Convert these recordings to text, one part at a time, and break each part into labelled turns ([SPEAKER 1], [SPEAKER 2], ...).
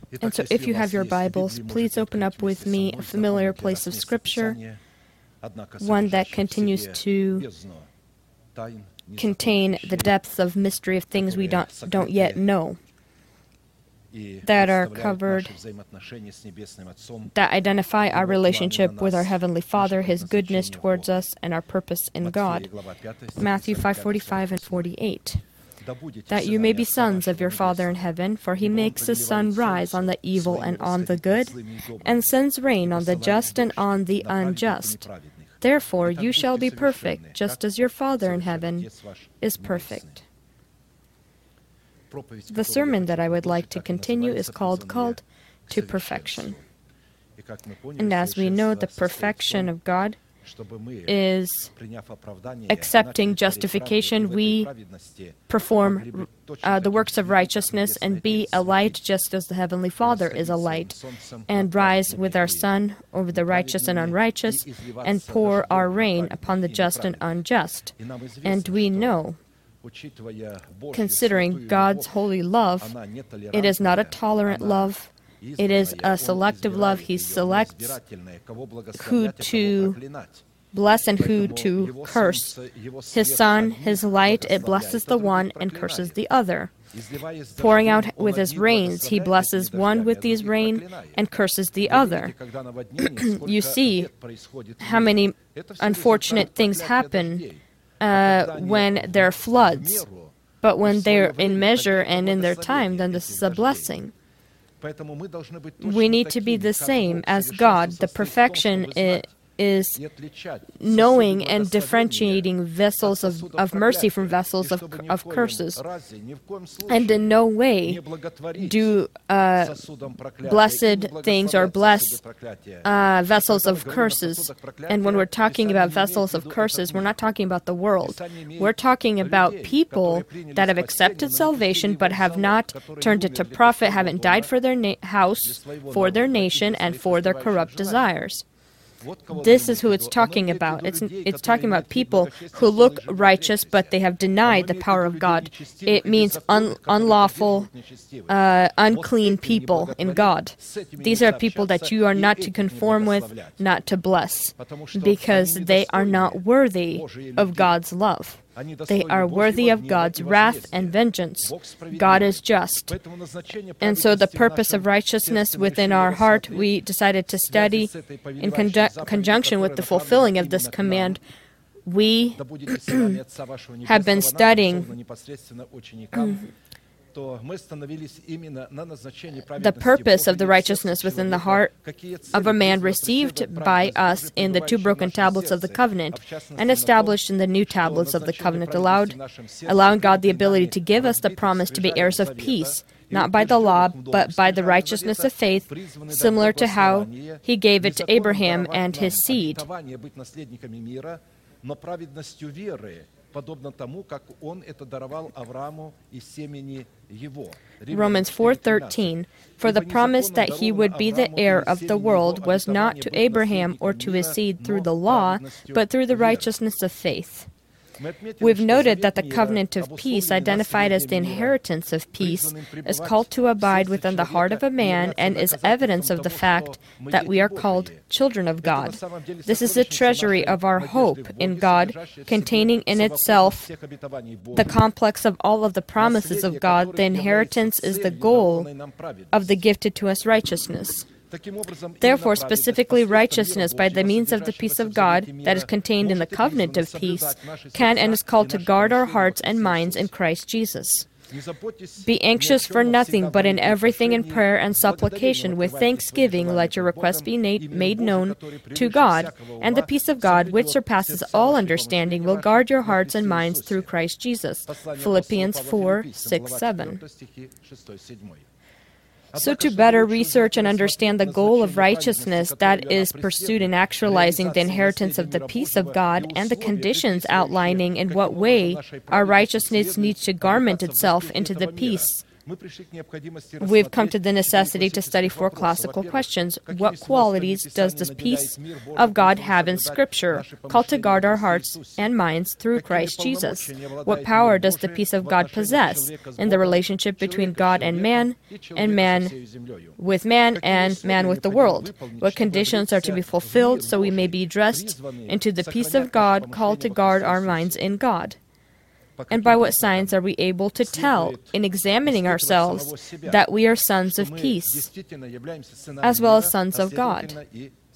[SPEAKER 1] And so if you have your Bibles, please open up with me a familiar place of Scripture, one that continues to contain the depths of mystery of things we don't yet know, that are covered, that identify our relationship with our Heavenly Father, His goodness towards us, and our purpose in God. Matthew 5:45 and 48. That you may be sons of your Father in heaven, for He makes His sun rise on the evil and on the good, and sends rain on the just and on the unjust. Therefore you shall be perfect, just as your Father in heaven is perfect. The sermon that I would like to continue is called to Perfection. And as we know, the perfection of God is accepting justification. We perform the works of righteousness and be a light just as the Heavenly Father is a light, and rise with our sun over the righteous and unrighteous, and pour our rain upon the just and unjust. And we know, considering God's holy love, it is not a tolerant love. It is a selective love. He selects who to bless and who to curse. His sun, His light, it blesses the one and curses the other. Pouring out with His rains, He blesses one with these rain and curses the other. You see how many unfortunate things happen when there are floods. But when they're in measure and in their time, then this is a blessing. We need to be the same as God. The perfection is knowing and differentiating vessels of mercy from vessels of curses. And in no way do blessed things or bless vessels of curses. And when we're talking about vessels of curses, we're not talking about the world. We're talking about people that have accepted salvation but have not turned it to profit, haven't died for their house, for their nation, and for their corrupt desires. This is who it's talking about. It's talking about people who look righteous, but they have denied the power of God. It means unlawful, unclean people in God. These are people that you are not to conform with, not to bless, because they are not worthy of God's love. They are worthy of God's wrath and vengeance. God is just. And so the purpose of righteousness within our heart, we decided to study in conjunction with the fulfilling of this command. We have been studying the purpose of the righteousness within the heart of a man received by us in the two broken tablets of the covenant and established in the new tablets of the covenant, allowing God the ability to give us the promise to be heirs of peace, not by the law, but by the righteousness of faith, similar to how He gave it to Abraham and his seed. Romans 4:13. For the promise that he would be the heir of the world was not to Abraham or to his seed through the law, but through the righteousness of faith. We've noted that the covenant of peace, identified as the inheritance of peace, is called to abide within the heart of a man and is evidence of the fact that we are called children of God. This is the treasury of our hope in God, containing in itself the complex of all of the promises of God. The inheritance is the goal of the gifted to us righteousness. Therefore, specifically righteousness by the means of the peace of God that is contained in the covenant of peace can and is called to guard our hearts and minds in Christ Jesus. Be anxious for nothing, but in everything in prayer and supplication with thanksgiving let your requests be made known to God, and the peace of God, which surpasses all understanding, will guard your hearts and minds through Christ Jesus. Philippians 4:6-7. So to better research and understand the goal of righteousness that is pursued in actualizing the inheritance of the peace of God and the conditions outlining in what way our righteousness needs to garment itself into the peace we've come to the necessity to study 4 classical questions. What qualities does this peace of God have in Scripture, called to guard our hearts and minds through Christ Jesus? What power does the peace of God possess in the relationship between God and man with man, and man with the world? What conditions are to be fulfilled so we may be dressed into the peace of God, called to guard our minds in God? And by what signs are we able to tell, in examining ourselves, that we are sons of peace, as well as sons of God?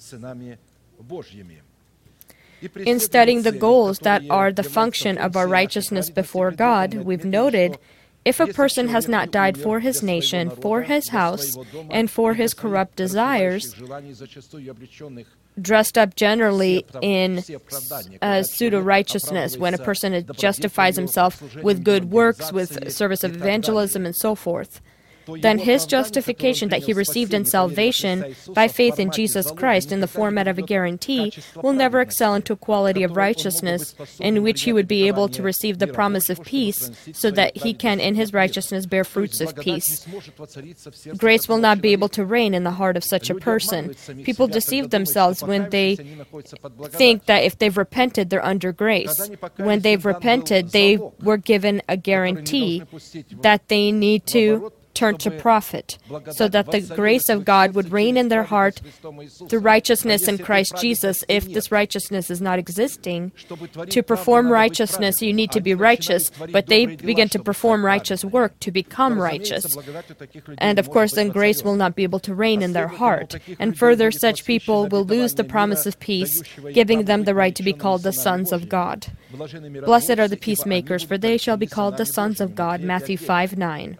[SPEAKER 1] In studying the goals that are the function of our righteousness before God, we've noted, if a person has not died for his nation, for his house, and for his corrupt desires, dressed up generally in pseudo-righteousness, when a person justifies himself with good works, with service of evangelism, and so forth, then his justification that he received in salvation by faith in Jesus Christ in the format of a guarantee will never excel into a quality of righteousness in which he would be able to receive the promise of peace so that he can in his righteousness bear fruits of peace. Grace will not be able to reign in the heart of such a person. People deceive themselves when they think that if they've repented, they're under grace. When they've repented, they were given a guarantee that they need to turn to profit, so that the grace of God would reign in their heart through righteousness in Christ Jesus. If this righteousness is not existing, to perform righteousness you need to be righteous, but they begin to perform righteous work to become righteous. And of course, then grace will not be able to reign in their heart. And further, such people will lose the promise of peace, giving them the right to be called the sons of God. Blessed are the peacemakers, for they shall be called the sons of God. Matthew 5:9.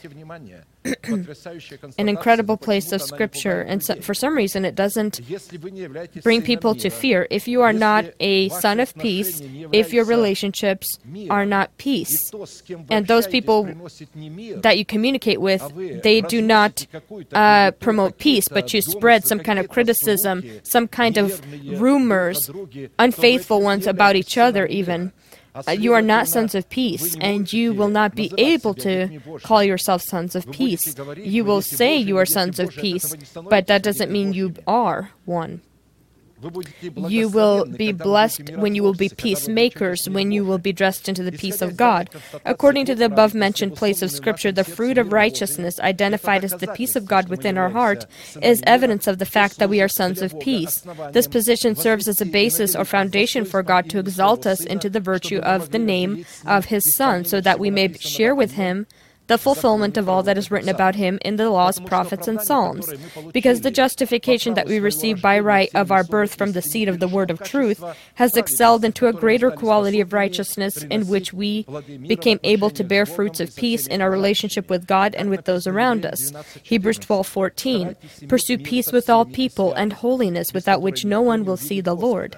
[SPEAKER 1] An incredible place of Scripture, and so, for some reason it doesn't bring people to fear. If you are not a son of peace, if your relationships are not peace, and those people that you communicate with, they do not promote peace, but you spread some kind of criticism, some kind of rumors, unfaithful ones about each other even, you are not sons of peace, and you will not be able to call yourself sons of peace. You will say you are sons of peace, but that doesn't mean you are one. You will be blessed when you will be peacemakers, when you will be dressed into the peace of God. According to the above-mentioned place of Scripture, the fruit of righteousness, identified as the peace of God within our heart, is evidence of the fact that we are sons of peace. This position serves as a basis or foundation for God to exalt us into the virtue of the name of His Son, so that we may share with Him the fulfillment of all that is written about Him in the laws, prophets, and psalms. Because the justification that we receive by right of our birth from the seed of the word of truth has excelled into a greater quality of righteousness, in which we became able to bear fruits of peace in our relationship with God and with those around us. Hebrews 12:14. Pursue peace with all people and holiness, without which no one will see the Lord.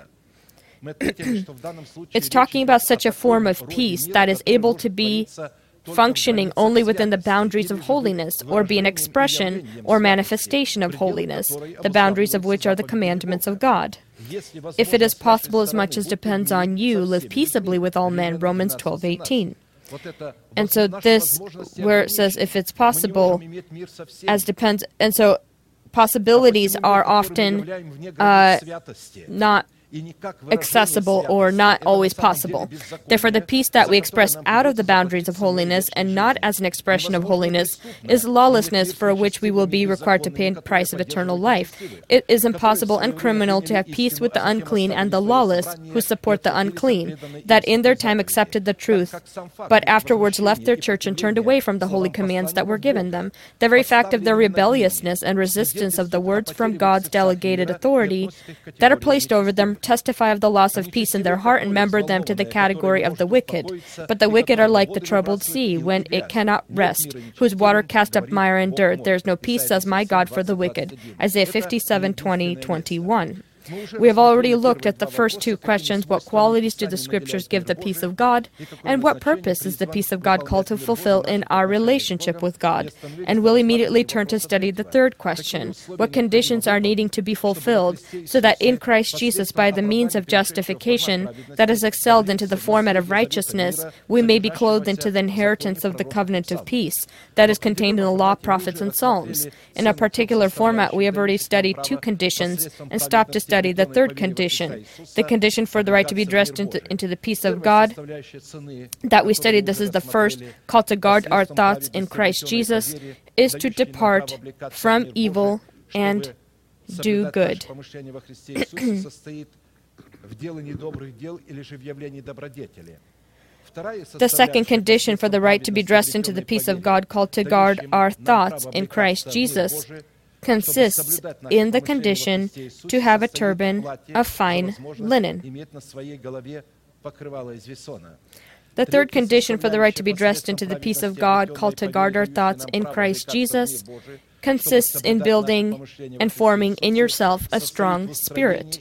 [SPEAKER 1] It's talking about such a form of peace that is able to be functioning only within the boundaries of holiness, or be an expression or manifestation of holiness, the boundaries of which are the commandments of God. If it is possible, as much as depends on you, live peaceably with all men, Romans 12:18. And so this, where it says, if it's possible, as depends, and so possibilities are often not accessible or not always possible. Therefore, the peace that we express out of the boundaries of holiness and not as an expression of holiness is lawlessness, for which we will be required to pay the price of eternal life. It is impossible and criminal to have peace with the unclean and the lawless who support the unclean, that in their time accepted the truth, but afterwards left their church and turned away from the holy commands that were given them. The very fact of their rebelliousness and resistance of the words from God's delegated authority that are placed over them testify of the loss of peace in their heart and member them to the category of the wicked. But the wicked are like the troubled sea, when it cannot rest, whose water cast up mire and dirt. There is no peace, says my God, for the wicked. Isaiah 57:20-21. We have already looked at the first two questions: what qualities do the Scriptures give the peace of God, and what purpose is the peace of God called to fulfill in our relationship with God? And we'll immediately turn to study the third question: what conditions are needing to be fulfilled so that in Christ Jesus, by the means of justification that is excelled into the format of righteousness, we may be clothed into the inheritance of the covenant of peace that is contained in the law, prophets, and Psalms. In a particular format, we have already studied two conditions and stopped to study the third condition, the condition for the right to be dressed into the peace of God that we studied. This is the first, called to guard our thoughts in Christ Jesus, is to depart from evil and do good. The second condition for the right to be dressed into the peace of God, called to guard our thoughts in Christ Jesus, consists in the condition to have a turban of fine linen. The third condition for the right to be dressed into the peace of God, called to guard our thoughts in Christ Jesus, consists in building and forming in yourself a strong spirit.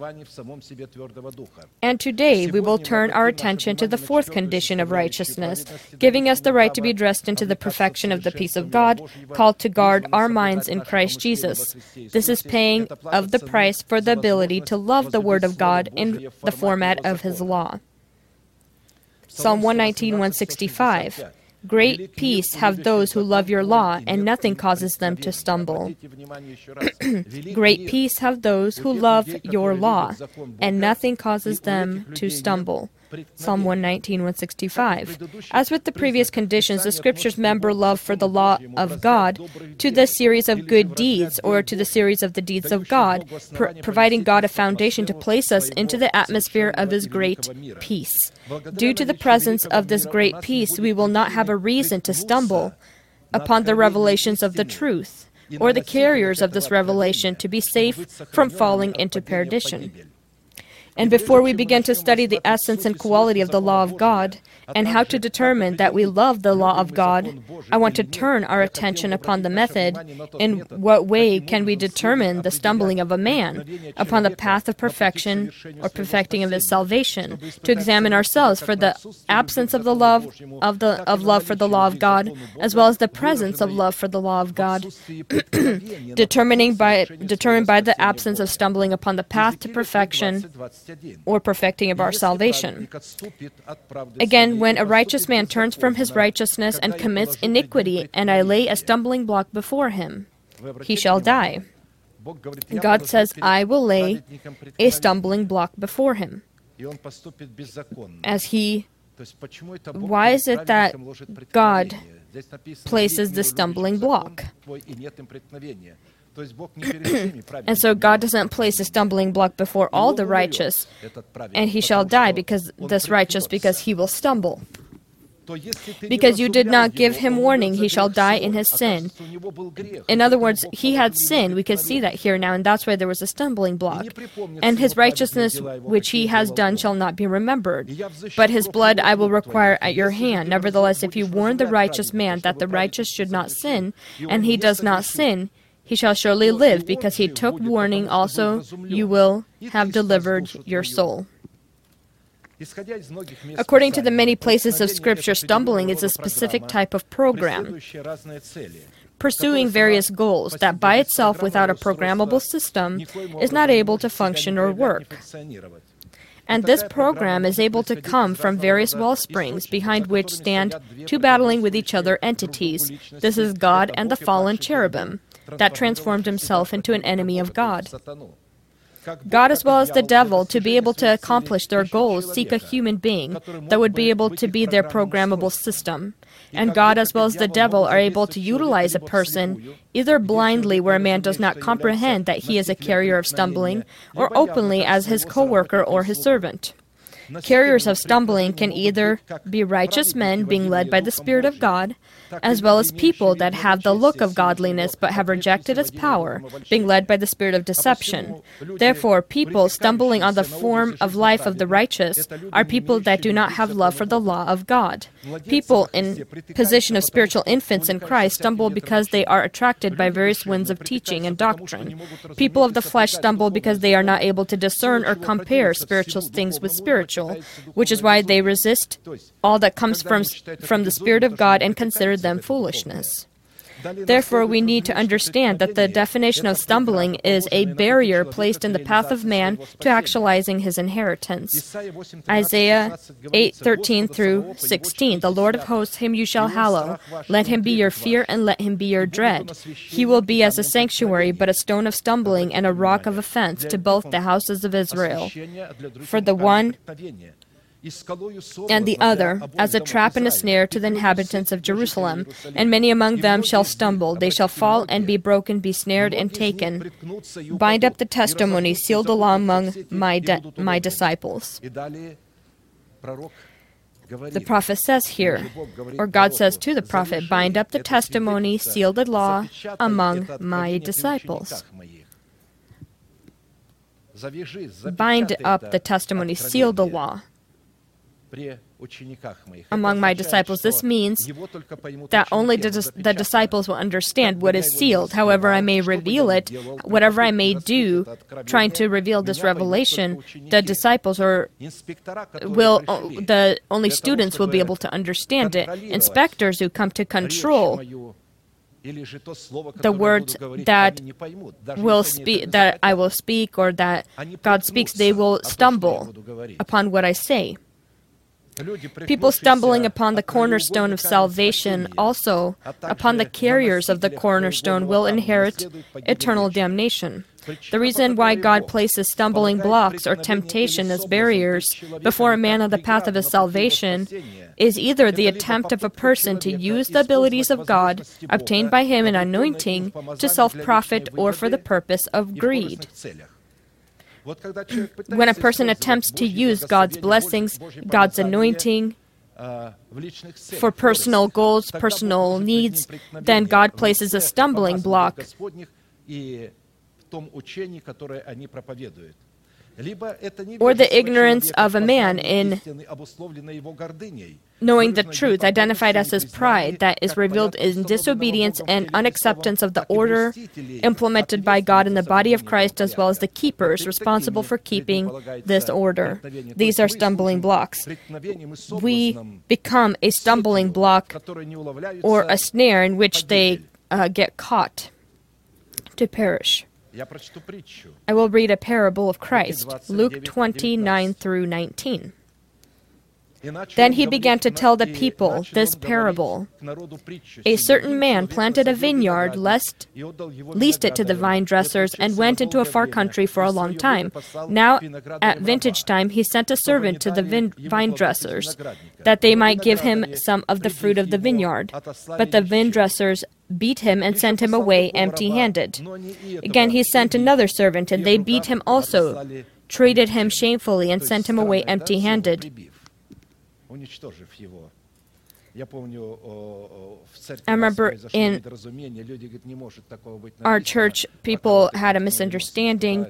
[SPEAKER 1] And today we will turn our attention to the fourth condition of righteousness, giving us the right to be dressed into the perfection of the peace of God, called to guard our minds in Christ Jesus. This is paying of the price for the ability to love the Word of God in the format of His law. Psalm 119, 165. Great peace have those who love your law, and nothing causes them to stumble. Great peace have those who love your law, and nothing causes them to stumble. Psalm 119, 165. As with the previous conditions, the Scriptures member love for the law of God to the series of good deeds, or to the series of the deeds of God, providing God a foundation to place us into the atmosphere of His great peace. Due to the presence of this great peace, we will not have a reason to stumble upon the revelations of the truth, or the carriers of this revelation to be safe from falling into perdition. And before we begin to study the essence and quality of the law of God, and how to determine that we love the law of God, I want to turn our attention upon the method. In what way can we determine the stumbling of a man upon the path of perfection or perfecting of his salvation? To examine ourselves for the absence of the love of love for the law of God, as well as the presence of love for the law of God, determined by the absence of stumbling upon the path to perfection or perfecting of our salvation. Again, when a righteous man turns from his righteousness and commits iniquity, and I lay a stumbling block before him, he shall die. God says, I will lay a stumbling block before him. Why is it that God places the stumbling block? And so God doesn't place a stumbling block before all the righteous, and he shall die because he will stumble. Because you did not give him warning, he shall die in his sin. In other words, he had sinned. We can see that here now, and that's why there was a stumbling block. And his righteousness which he has done shall not be remembered. But his blood I will require at your hand. Nevertheless, if you warn the righteous man that the righteous should not sin, and he does not sin, he shall surely live, because he took warning. Also, you will have delivered your soul. According to the many places of Scripture, stumbling is a specific type of program, pursuing various goals that by itself, without a programmable system, is not able to function or work. And this program is able to come from various wellsprings, behind which stand two battling with each other entities. This is God and the fallen cherubim that transformed himself into an enemy of God. God, as well as the devil, to be able to accomplish their goals, seek a human being that would be able to be their programmable system. And God, as well as the devil, are able to utilize a person, either blindly, where a man does not comprehend that he is a carrier of stumbling, or openly as his co-worker or his servant. Carriers of stumbling can either be righteous men being led by the Spirit of God, as well as people that have the look of godliness but have rejected its power, being led by the spirit of deception. Therefore, people stumbling on the form of life of the righteous are people that do not have love for the law of God. People in position of spiritual infants in Christ stumble because they are attracted by various winds of teaching and doctrine. People of the flesh stumble because they are not able to discern or compare spiritual things with spiritual, which is why they resist all that comes from the Spirit of God and consider them foolishness. Therefore, we need to understand that the definition of stumbling is a barrier placed in the path of man to actualizing his inheritance. Isaiah 8:13 through 16, "The Lord of hosts, him you shall hallow. Let him be your fear and let him be your dread. He will be as a sanctuary, but a stone of stumbling and a rock of offense to both the houses of Israel. For the one and the other, as a trap and a snare to the inhabitants of Jerusalem. And many among them shall stumble. They shall fall and be broken, be snared and taken. Bind up the testimony, seal the law among my disciples." The prophet says here, or God says to the prophet, "Bind up the testimony, seal the law among my disciples." Bind up the testimony, seal the law among my disciples. This means that only the disciples will understand what is sealed. However I may reveal it, whatever I may do, trying to reveal this revelation, the disciples only students will be able to understand it. Inspectors who come to control the words that I will speak or that God speaks, they will stumble upon what I say. People stumbling upon the cornerstone of salvation, also upon the carriers of the cornerstone, will inherit eternal damnation. The reason why God places stumbling blocks or temptation as barriers before a man on the path of his salvation is either the attempt of a person to use the abilities of God obtained by him in anointing to self-profit or for the purpose of greed. When a person attempts to use God's blessings, God's anointing, for personal goals, personal needs, then God places a stumbling block. Or the ignorance of a man in knowing the truth, identified as his pride, that is revealed in disobedience and unacceptance of the order implemented by God in the body of Christ, as well as the keepers responsible for keeping this order. These are stumbling blocks. We become a stumbling block or a snare in which they get caught to perish. I will read a parable of Christ, Luke 20:9 through 19. Then he began to tell the people this parable. A certain man planted a vineyard, leased it to the vine dressers, and went into a far country for a long time. Now, at vintage time, he sent a servant to the vine dressers, that they might give him some of the fruit of the vineyard. But the vine dressers beat him and sent him away empty-handed. Again he sent another servant, and they beat him also, treated him shamefully, and sent him away empty-handed. I remember in our church, people had a misunderstanding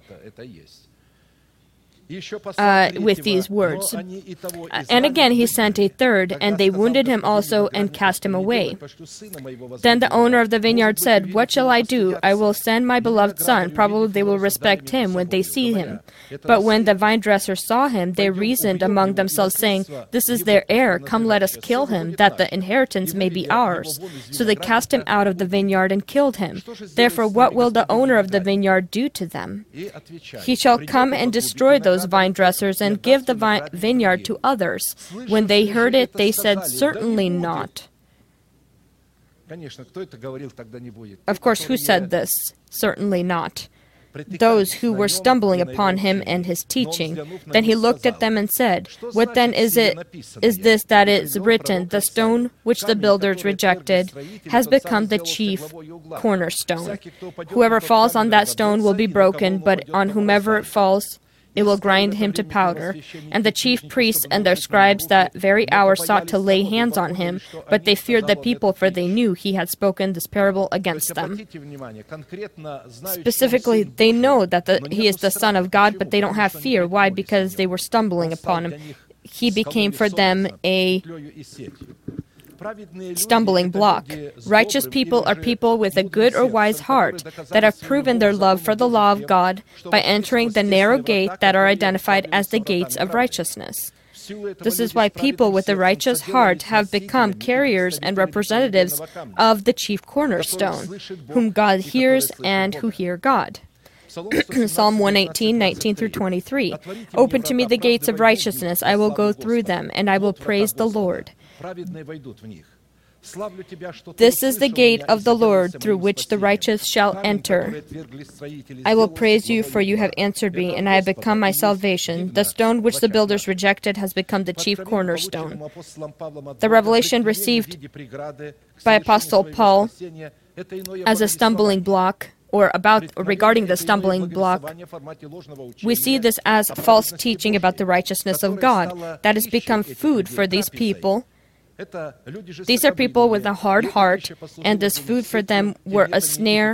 [SPEAKER 1] with these words. And again he sent a third, and they wounded him also and cast him away. Then the owner of the vineyard said, "What shall I do? I will send my beloved son. Probably they will respect him when they see him." But when the vine dressers saw him, they reasoned among themselves, saying, "This is their heir. Come, let us kill him, that the inheritance may be ours." So they cast him out of the vineyard and killed him. Therefore, what will the owner of the vineyard do to them? He shall come and destroy those vine dressers and give the vineyard to others. When they heard it, they said, "Certainly not." Of course, who said this? Certainly not. Those who were stumbling upon him and his teaching. Then he looked at them and said, "What then is this that is written? The stone which the builders rejected has become the chief cornerstone. Whoever falls on that stone will be broken, but on whomever it falls, It will grind him to powder. And the chief priests and their scribes that very hour sought to lay hands on him, but they feared the people, for they knew he had spoken this parable against them. Specifically, they know that he is the Son of God, but they don't have fear. Why? Because they were stumbling upon him. He became for them a stumbling block. Righteous people are people with a good or wise heart that have proven their love for the law of God by entering the narrow gate that are identified as the gates of righteousness. This is why people with a righteous heart have become carriers and representatives of the chief cornerstone, whom God hears and who hear God. Psalm 118, 19 through 23. Open to me the gates of righteousness. I will go through them, and I will praise the Lord. This is the gate of the Lord through which the righteous shall enter. I will praise you, for you have answered me, and I have become my salvation. The stone which the builders rejected has become the chief cornerstone. The revelation received by Apostle Paul as a stumbling block, or regarding the stumbling block, we see this as false teaching about the righteousness of God that has become food for these people. These are people with a hard heart, and this food for them were a snare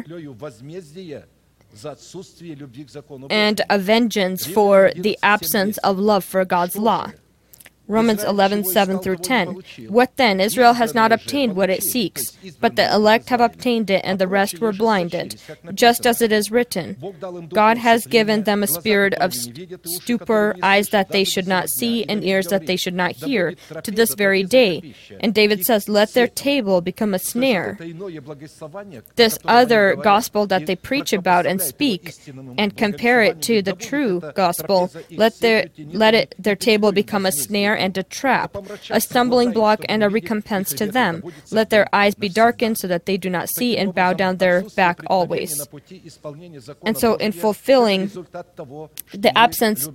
[SPEAKER 1] and a vengeance for the absence of love for God's law. Romans 11, 7 through 10. What then? Israel has not obtained what it seeks, but the elect have obtained it, and the rest were blinded. Just as it is written, God has given them a spirit of stupor, eyes that they should not see, and ears that they should not hear, to this very day. And David says, let their table become a snare. This other gospel that they preach about and speak, and compare it to the true gospel, let their table become a snare and a trap, a stumbling block and a recompense to them. Let their eyes be darkened so that they do not see, and bow down their back always. And so in fulfilling the absence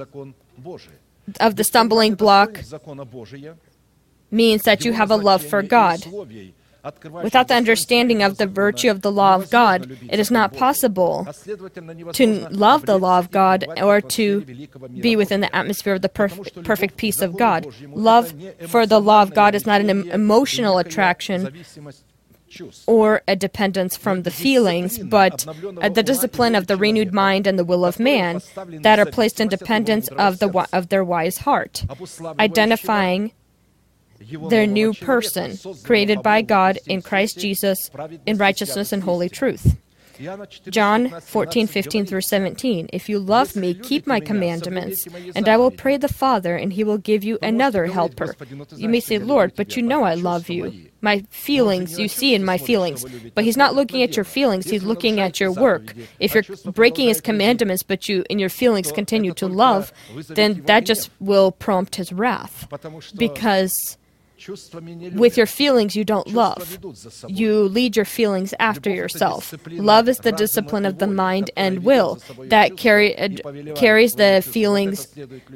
[SPEAKER 1] of the stumbling block means that you have a love for God. Without the understanding of the virtue of the law of God, it is not possible to love the law of God or to be within the atmosphere of the perfect peace of God. Love for the law of God is not an emotional attraction or a dependence from the feelings, but the discipline of the renewed mind and the will of man that are placed in dependence of their wise heart, identifying their new person, created by God in Christ Jesus, in righteousness and holy truth. John 14, 15 through 17. If you love me, keep my commandments, and I will pray the Father, and he will give you another helper. You may say, Lord, but you know I love you. My feelings, you see in my feelings. But he's not looking at your feelings, he's looking at your work. If you're breaking his commandments, but you in your feelings continue to love, then that just will prompt his wrath. Because with your feelings, you don't love. You lead your feelings after yourself. Love is the discipline of the mind and will that carries the feelings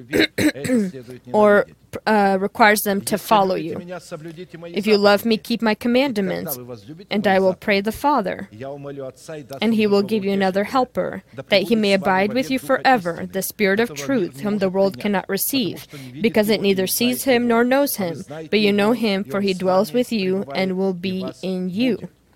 [SPEAKER 1] or requires them to follow you. If you love me, keep my commandments, and I will pray the Father, and he will give you another helper, that he may abide with you forever, the Spirit of truth, whom the world cannot receive, because it neither sees him nor knows him, but you know him, for he dwells with you and will be in you.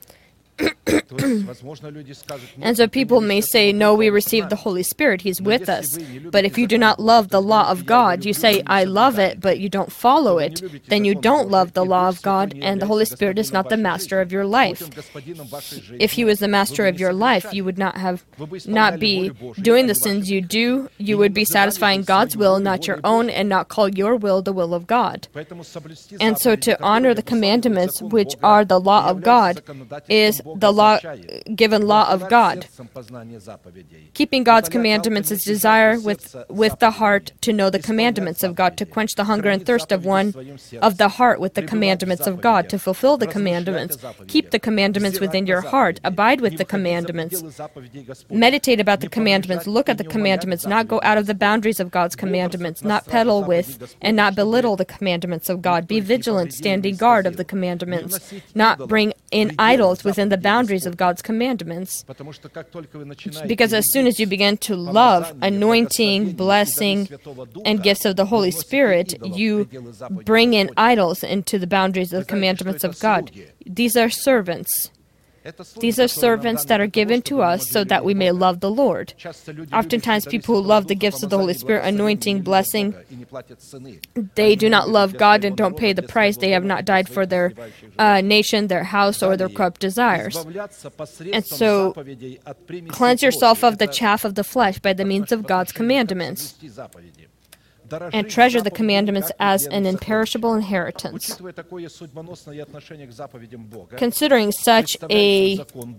[SPEAKER 1] And so people may say, no, we received the Holy Spirit, he's with us. But if you do not love the law of God, you say, I love it, but you don't follow it, then you don't love the law of God, and the Holy Spirit is not the master of your life. If he was the master of your life, you would not be doing the sins you do. You would be satisfying God's will, not your own, and not call your will the will of God. And so to honor the commandments, which are the law of God, is the given law of God. Keeping God's commandments is desire with the heart to know the commandments of God, to quench the hunger and thirst of the heart with the commandments of God, to fulfill the commandments. Keep the commandments within your heart. Abide with the commandments. Meditate about the commandments. Look at the commandments. Not go out of the boundaries of God's commandments. Not peddle with and not belittle the commandments of God. Be vigilant, standing guard of the commandments. Not bring in idols within the boundaries of God's commandments. Because as soon as you begin to love anointing, blessing, and gifts of the Holy Spirit, you bring in idols into the boundaries of the commandments of God. These are servants. These are servants that are given to us so that we may love the Lord. Oftentimes, people who love the gifts of the Holy Spirit, anointing, blessing, they do not love God and don't pay the price. They have not died for their nation, their house, or their corrupt desires. And so, cleanse yourself of the chaff of the flesh by the means of God's commandments, and treasure the commandments as an imperishable inheritance. Considering such a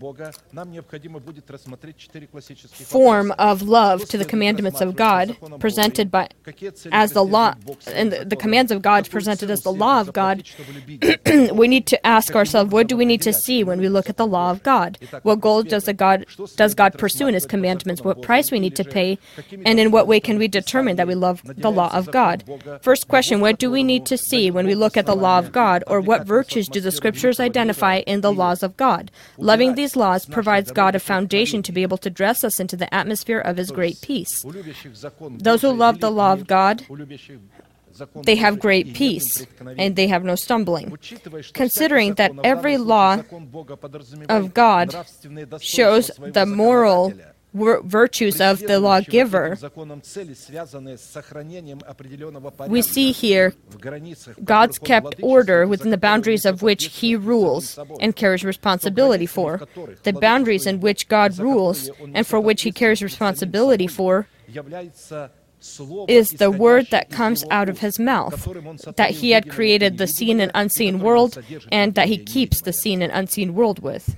[SPEAKER 1] form of love to the commandments of God presented as the law, and the commands of God presented as the law of God, we need to ask ourselves, what do we need to see when we look at the law of God? What goal does God pursue in His commandments? What price we need to pay? And in what way can we determine that we love the law of God? First question, what do we need to see when we look at the law of God, or what virtues do the Scriptures identify in the laws of God? Loving these laws provides God a foundation to be able to dress us into the atmosphere of His great peace. Those who love the law of God, they have great peace, and they have no stumbling. Considering that every law of God shows the moral virtues of the lawgiver, we see here God's kept order within the boundaries of which He rules and carries responsibility for. The boundaries in which God rules and for which He carries responsibility for is the word that comes out of His mouth, that He had created the seen and unseen world, and that He keeps the seen and unseen world with.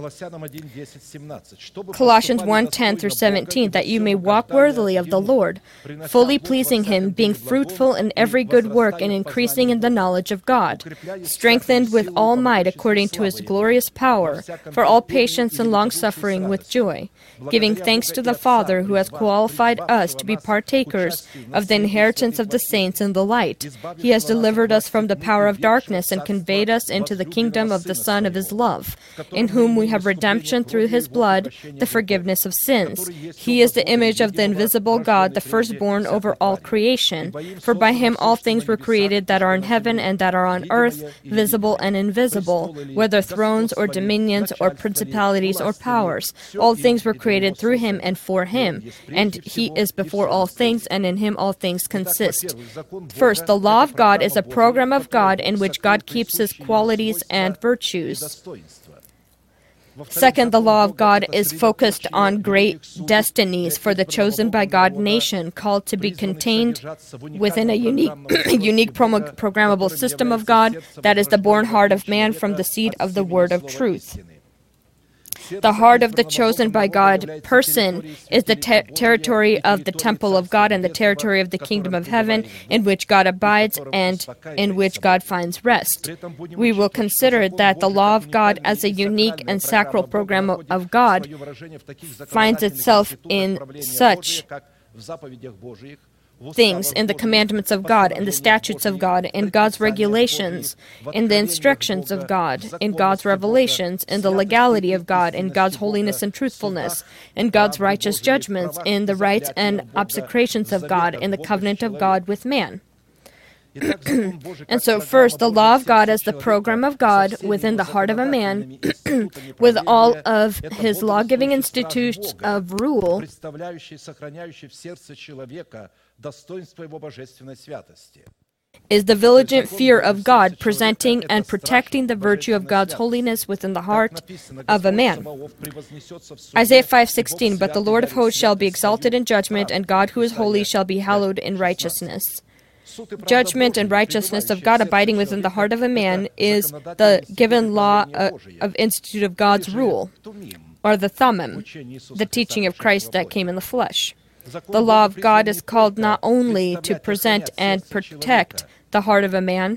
[SPEAKER 1] Colossians 1:10 through 17, that you may walk worthily of the Lord, fully pleasing Him, being fruitful in every good work and increasing in the knowledge of God, strengthened with all might according to His glorious power, for all patience and long-suffering with joy, giving thanks to the Father who has qualified us to be partakers of the inheritance of the saints in the light. He has delivered us from the power of darkness and conveyed us into the kingdom of the Son of His love, in whom we have redemption through His blood, the forgiveness of sins. He is the image of the invisible God, the firstborn over all creation. For by Him all things were created that are in heaven and that are on earth, visible and invisible, whether thrones or dominions or principalities or powers. All things were created through Him and for Him, and He is before all things, and in Him all things consist. First, the law of God is a program of God in which God keeps His qualities and virtues. Second, the law of God is focused on great destinies for the chosen by God nation, called to be contained within a unique programmable system of God that is the born heart of man from the seed of the word of truth. The heart of the chosen by God person is the territory of the temple of God and the territory of the kingdom of heaven, in which God abides and in which God finds rest. We will consider that the law of God as a unique and sacral program of God finds itself in such things in the commandments of God, in the statutes of God, in God's regulations, in the instructions of God, in God's revelations, in the legality of God, in God's holiness and truthfulness, in God's righteous judgments, in the rights and obsecrations of God, in the covenant of God with man. And so first, the law of God as the program of God within the heart of a man, with all of his law-giving institutes of rule, is the vigilant fear of God, presenting and protecting the virtue of God's holiness within the heart of a man. Isaiah 5:16, but the Lord of hosts shall be exalted in judgment, and God who is holy shall be hallowed in righteousness. Judgment and righteousness of God abiding within the heart of a man is the given law of institute of God's rule, or the Thummim, the teaching of Christ that came in the flesh. The law of God is called not only to present and protect the heart of a man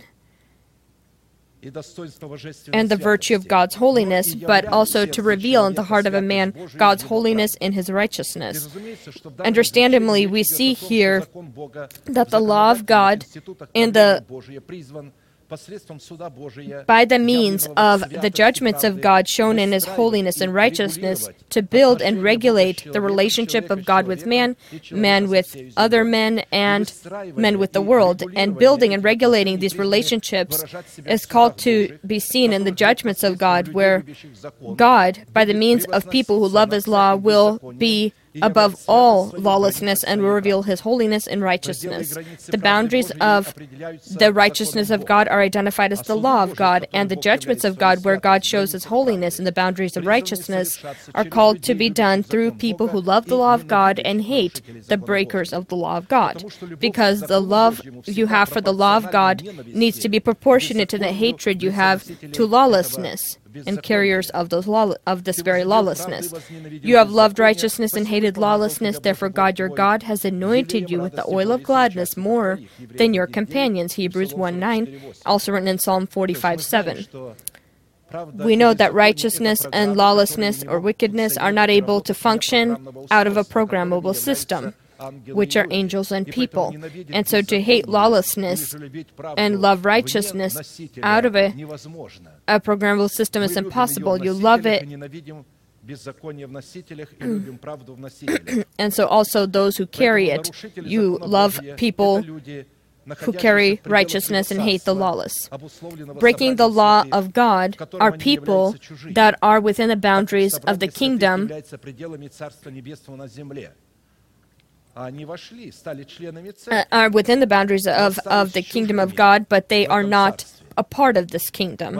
[SPEAKER 1] and the virtue of God's holiness, but also to reveal in the heart of a man God's holiness in his righteousness. Understandably, we see here that the law of God in the by the means of the judgments of God shown in His holiness and righteousness, to build and regulate the relationship of God with man, man with other men, and men with the world. And building and regulating these relationships is called to be seen in the judgments of God, where God, by the means of people who love His law, will be above all lawlessness and will reveal His holiness and righteousness. The boundaries of the righteousness of God are identified as the law of God, and the judgments of God, where God shows His holiness and the boundaries of righteousness, are called to be done through people who love the law of God and hate the breakers of the law of God. Because the love you have for the law of God needs to be proportionate to the hatred you have to lawlessness and carriers of this very lawlessness. You have loved righteousness and hated lawlessness, therefore God your God has anointed you with the oil of gladness more than your companions. Hebrews 1:9, also written in Psalm 45:7. We know that righteousness and lawlessness or wickedness are not able to function out of a programmable system, which are angels and people. And so to hate lawlessness and love righteousness out of a programmable system is impossible. You love it. And so also those who carry it. You love people who carry righteousness and hate the lawless. Breaking the law of God are people that are within the boundaries of the kingdom, are within the boundaries of the kingdom of God, but they are not a part of this kingdom.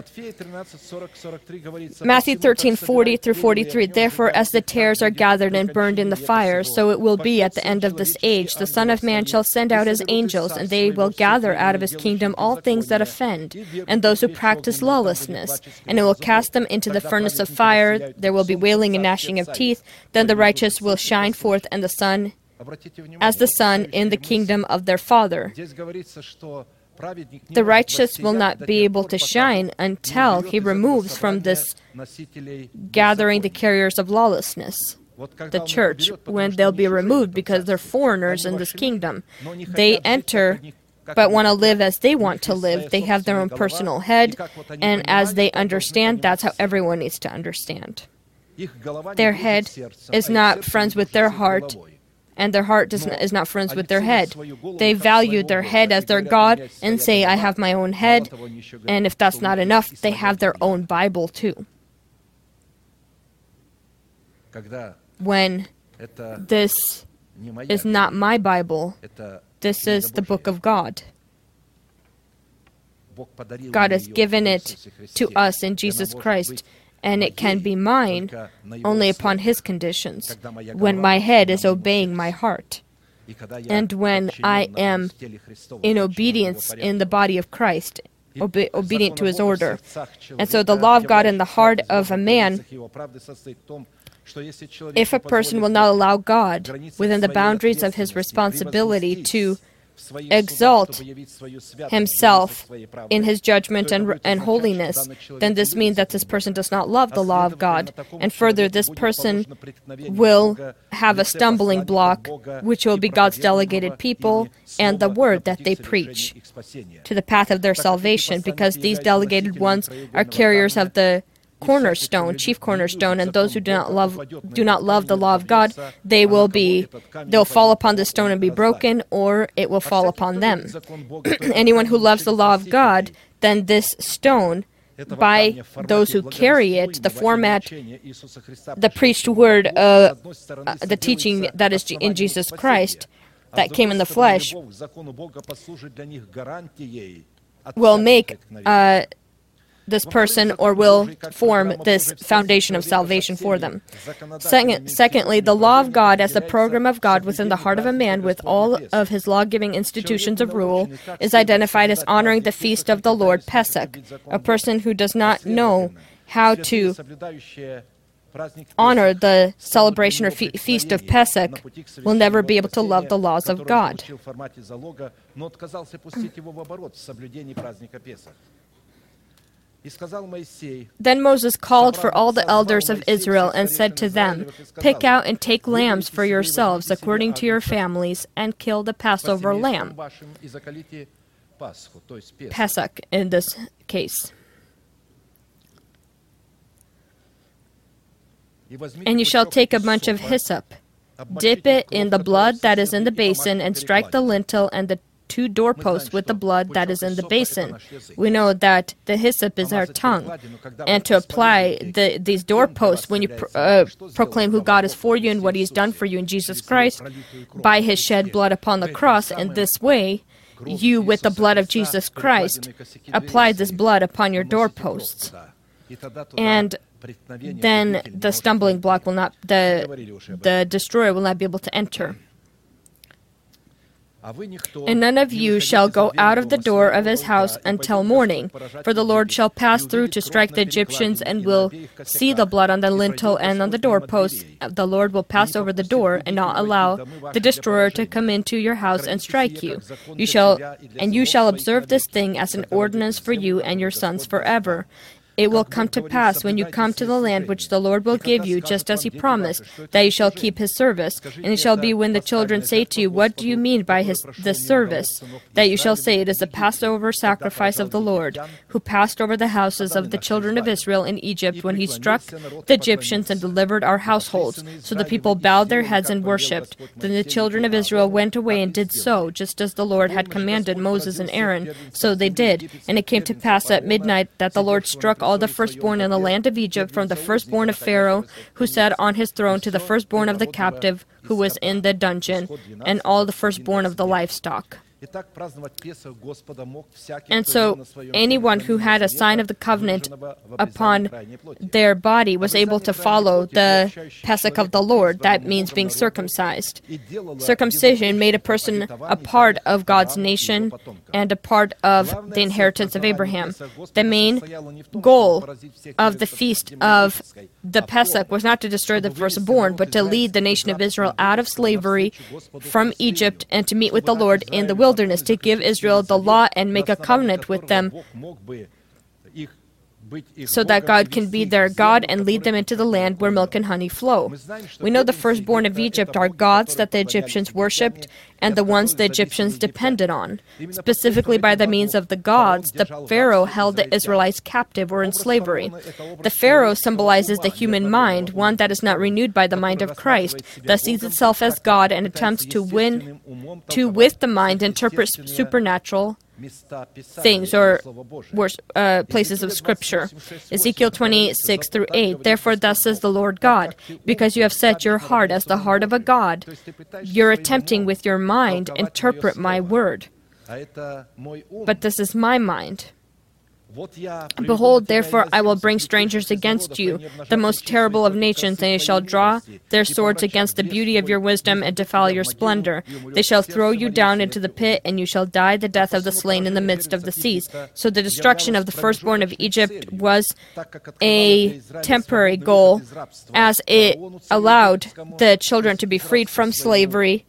[SPEAKER 1] Matthew 13:40 through 43. Therefore, as the tares are gathered and burned in the fire, so it will be at the end of this age. The Son of Man shall send out His angels, and they will gather out of His kingdom all things that offend, and those who practice lawlessness, and it will cast them into the furnace of fire. There will be wailing and gnashing of teeth. Then the righteous will shine forth and as the sun in the kingdom of their Father. The righteous will not be able to shine until he removes from this gathering the carriers of lawlessness, the church, when they'll be removed because they're foreigners in this kingdom. They enter but want to live as they want to live. They have their own personal head, and as they understand, that's how everyone needs to understand. Their head is not friends with their heart, and their heart is not friends with their head. They value their head as their God and say, I have my own head, and if that's not enough, they have their own Bible too. When this is not my Bible, this is the book of God. God has given it to us in Jesus Christ, and it can be mine only upon His conditions, when my head is obeying my heart, and when I am in obedience in the body of Christ, obedient to His order. And so the law of God in the heart of a man, if a person will not allow God within the boundaries of his responsibility to exalt himself in his judgment and holiness, then this means that this person does not love the law of God. And further, this person will have a stumbling block, which will be God's delegated people and the word that they preach to the path of their salvation, because these delegated ones are carriers of the cornerstone, chief cornerstone, and those who do not love the law of God, they'll fall upon the stone and be broken, or it will fall upon them. Anyone who loves the law of God, then this stone, by those who carry it, the format, the preached word, the teaching that is in Jesus Christ, that came in the flesh, will make this person, or will form this foundation of salvation for them. Secondly, the law of God as the program of God within the heart of a man with all of his law-giving institutions of rule is identified as honoring the feast of the Lord, Pesach. A person who does not know how to honor the celebration or feast of Pesach will never be able to love the laws of God. Then Moses called for all the elders of Israel and said to them, "Pick out and take lambs for yourselves according to your families, and kill the Passover lamb. Pesach in this case. And you shall take a bunch of hyssop, dip it in the blood that is in the basin, and strike the lintel and the 2 doorposts with the blood that is in the basin. We know that the hyssop is our tongue. And to apply these doorposts, when you proclaim who God is for you and what He's done for you in Jesus Christ, by His shed blood upon the cross, in this way, you, with the blood of Jesus Christ, apply this blood upon your doorposts. And then the stumbling block will not, the destroyer will not be able to enter. And none of you shall go out of the door of his house until morning, for the Lord shall pass through to strike the Egyptians, and will see the blood on the lintel and on the doorposts. The Lord will pass over the door and not allow the destroyer to come into your house and strike you. You shall observe this thing as an ordinance for you and your sons forever. It will come to pass when you come to the land which the Lord will give you, just as He promised, that you shall keep His service. And it shall be when the children say to you, "What do you mean by this service?" that you shall say, "It is the Passover sacrifice of the Lord, who passed over the houses of the children of Israel in Egypt when He struck the Egyptians and delivered our households." So the people bowed their heads and worshipped. Then the children of Israel went away and did so, just as the Lord had commanded Moses and Aaron. So they did. And it came to pass at midnight that the Lord struck all the firstborn in the land of Egypt, from the firstborn of Pharaoh, who sat on his throne, to the firstborn of the captive, who was in the dungeon, and all the firstborn of the livestock. And so anyone who had a sign of the covenant upon their body was able to follow the Pesach of the Lord. That means being circumcised. Circumcision made a person a part of God's nation and a part of the inheritance of Abraham. The main goal of the feast of the Pesach was not to destroy the firstborn, but to lead the nation of Israel out of slavery from Egypt and to meet with the Lord in the wilderness, to give Israel the law and make a covenant with them, so that God can be their God and lead them into the land where milk and honey flow. We know the firstborn of Egypt are gods that the Egyptians worshipped and the ones the Egyptians depended on. Specifically by the means of the gods, the Pharaoh held the Israelites captive or in slavery. The Pharaoh symbolizes the human mind, one that is not renewed by the mind of Christ, that sees itself as God and attempts to with the mind, interpret supernatural things or places of Scripture. Ezekiel 26-8. Therefore, thus says the Lord God, because you have set your heart as the heart of a god, you're attempting with your mind interpret my word. But this is my mind. Behold, therefore, I will bring strangers against you, the most terrible of nations, and they shall draw their swords against the beauty of your wisdom and defile your splendor. They shall throw you down into the pit, and you shall die the death of the slain in the midst of the seas. So the destruction of the firstborn of Egypt was a temporary goal, as it allowed the children to be freed from slavery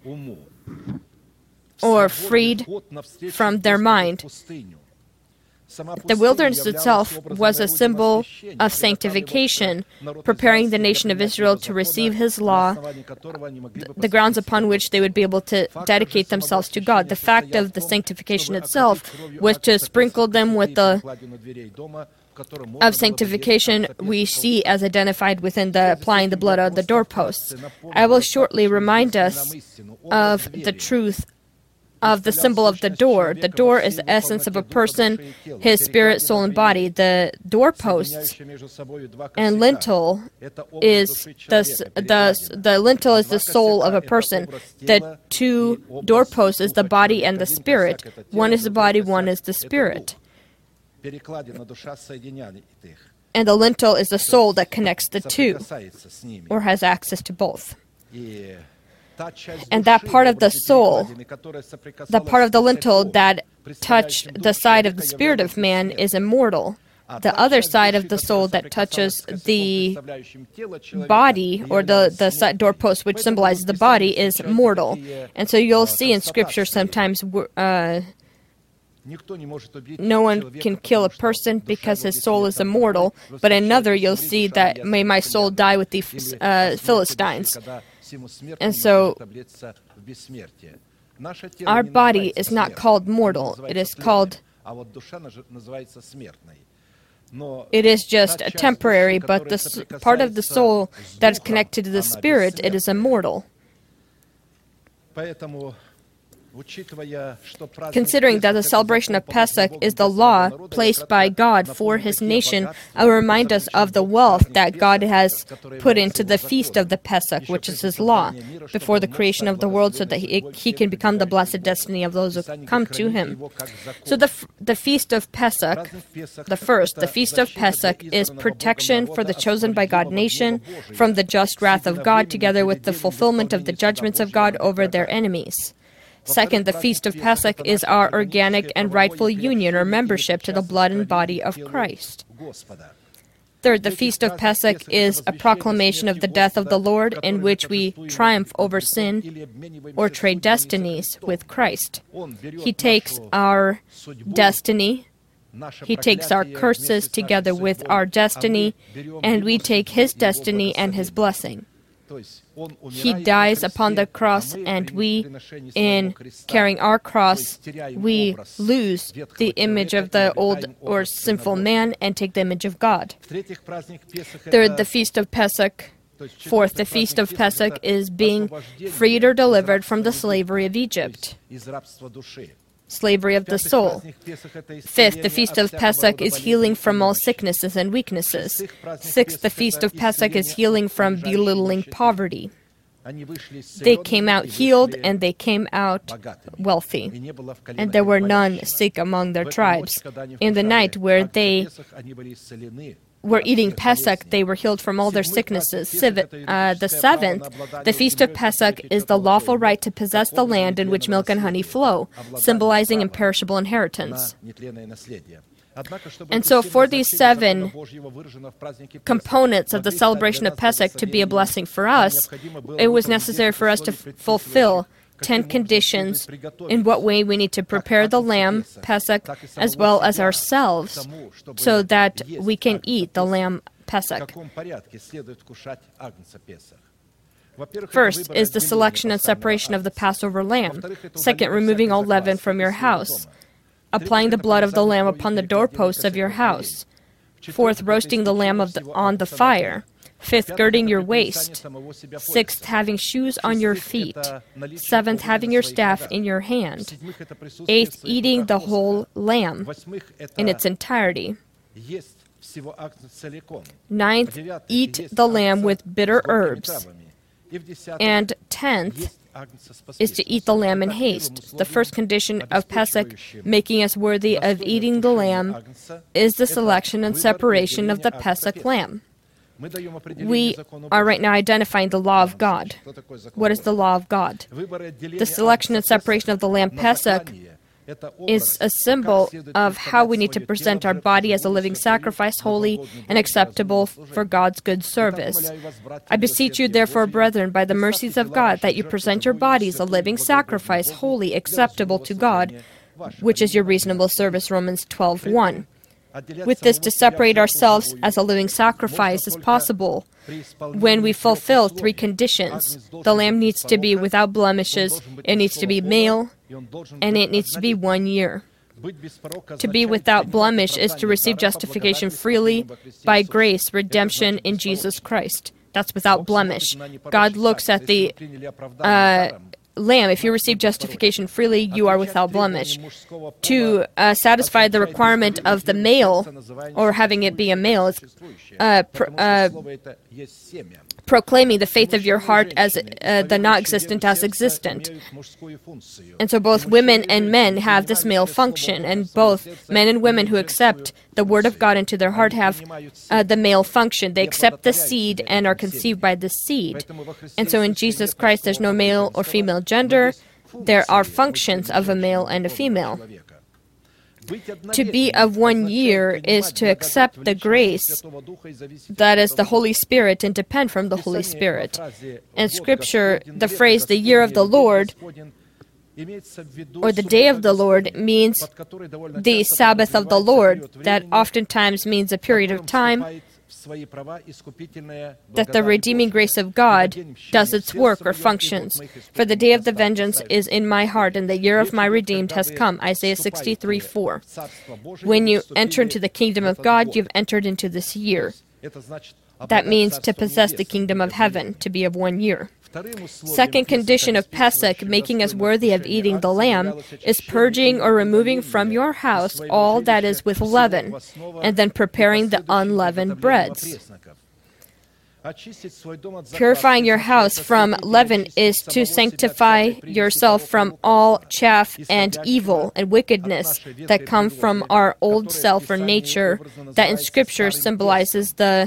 [SPEAKER 1] or freed from their mind. The wilderness itself was a symbol of sanctification, preparing the nation of Israel to receive His law, the grounds upon which they would be able to dedicate themselves to God. The fact of the sanctification itself was to sprinkle them with the of sanctification we see as identified within the applying the blood on the doorposts. I will shortly remind us of the truth of the symbol of the door. The door is the essence of a person, his spirit, soul, and body. The doorposts and lintel is the lintel is the soul of a person. The 2 doorposts is the body and the spirit. One is the body, one is the spirit. And the lintel is the soul that connects the 2, or has access to both. And that part of the soul, the part of the lintel that touched the side of the spirit of man, is immortal. The other side of the soul that touches the body, or the doorpost which symbolizes the body, is mortal. And so you'll see in Scripture sometimes no one can kill a person because his soul is immortal, but another you'll see that, may my soul die with the Philistines. And so Our body is not called mortal. It is just temporary, but the part of the soul that is connected to the spirit, it is immortal. Considering that the celebration of Pesach is the law placed by God for His nation, I will remind us of the wealth that God has put into the feast of the Pesach, which is His law, before the creation of the world, so that He can become the blessed destiny of those who come to Him. So the feast of Pesach, the feast of Pesach is protection for the chosen by God nation from the just wrath of God, together with the fulfillment of the judgments of God over their enemies. Second, the Feast of Pesach is our organic and rightful union or membership to the blood and body of Christ. Third, the Feast of Pesach is a proclamation of the death of the Lord, in which we triumph over sin or trade destinies with Christ. He takes our destiny, He takes our curses together with our destiny, and we take His destiny and His blessing. He dies upon the cross, and we, in carrying our cross, we lose the image of the old or sinful man and take the image of God. Third, the Feast of Pesach. Fourth, the Feast of Pesach is being freed or delivered from the slavery of Egypt, slavery of the soul. Fifth, the Feast of Pesach is healing from all sicknesses and weaknesses. Sixth, the Feast of Pesach is healing from belittling poverty. They came out healed, and they came out wealthy, and there were none sick among their tribes. In the night where they were eating Pesach, they were healed from all their sicknesses. The seventh, the Feast of Pesach, is the lawful right to possess the land in which milk and honey flow, symbolizing imperishable inheritance. And so for these 7 components of the celebration of Pesach to be a blessing for us, it was necessary for us to fulfill 10 conditions in what way we need to prepare the lamb, Pesach, as well as ourselves, so that we can eat the lamb, Pesach. First is the selection and separation of the Passover lamb. Second, removing all leaven from your house. Applying the blood of the lamb upon the doorposts of your house. Fourth, roasting the lamb on the fire. Fifth, girding your waist. Sixth, having shoes on your feet. Seventh, having your staff in your hand. Eighth, eating the whole lamb in its entirety. Ninth, eat the lamb with bitter herbs. And 10th is to eat the lamb in haste. The first condition of Pesach, making us worthy of eating the lamb, is the selection and separation of the Pesach lamb. We are right now identifying the law of God. What is the law of God? The selection and separation of the lamb Pesach is a symbol of how we need to present our body as a living sacrifice, holy and acceptable for God's good service. I beseech you, therefore, brethren, by the mercies of God, that you present your bodies a living sacrifice, holy, acceptable to God, which is your reasonable service, Romans 12:1. With this, to separate ourselves as a living sacrifice is possible when we fulfill 3 conditions. The lamb needs to be without blemishes, it needs to be male, and it needs to be 1 year. To be without blemish is to receive justification freely by grace, redemption in Jesus Christ. That's without blemish. God looks at the lamb. If you receive justification freely, you are without blemish. To satisfy the requirement of the male, or having it be a male, is proclaiming the faith of your heart as the not-existent as existent. And so both women and men have this male function, and both men and women who accept the Word of God into their heart have the male function. They accept the seed and are conceived by the seed. And so in Jesus Christ, there's no male or female gender. There are functions of a male and a female. To be of 1 year is to accept the grace that is the Holy Spirit and depend from the Holy Spirit. In Scripture, the phrase, the year of the Lord, or the day of the Lord, means the Sabbath of the Lord. That oftentimes means a period of time that the redeeming grace of God does its work or functions. For the day of the vengeance is in my heart, and the year of my redeemed has come. Isaiah 63:4. When you enter into the kingdom of God, you've entered into this year. That means to possess the kingdom of heaven, to be of 1 year. Second condition of Pesach, making us worthy of eating the lamb, is purging or removing from your house all that is with leaven, and then preparing the unleavened breads. Purifying your house from leaven is to sanctify yourself from all chaff and evil and wickedness that come from our old self or nature, that in Scripture symbolizes the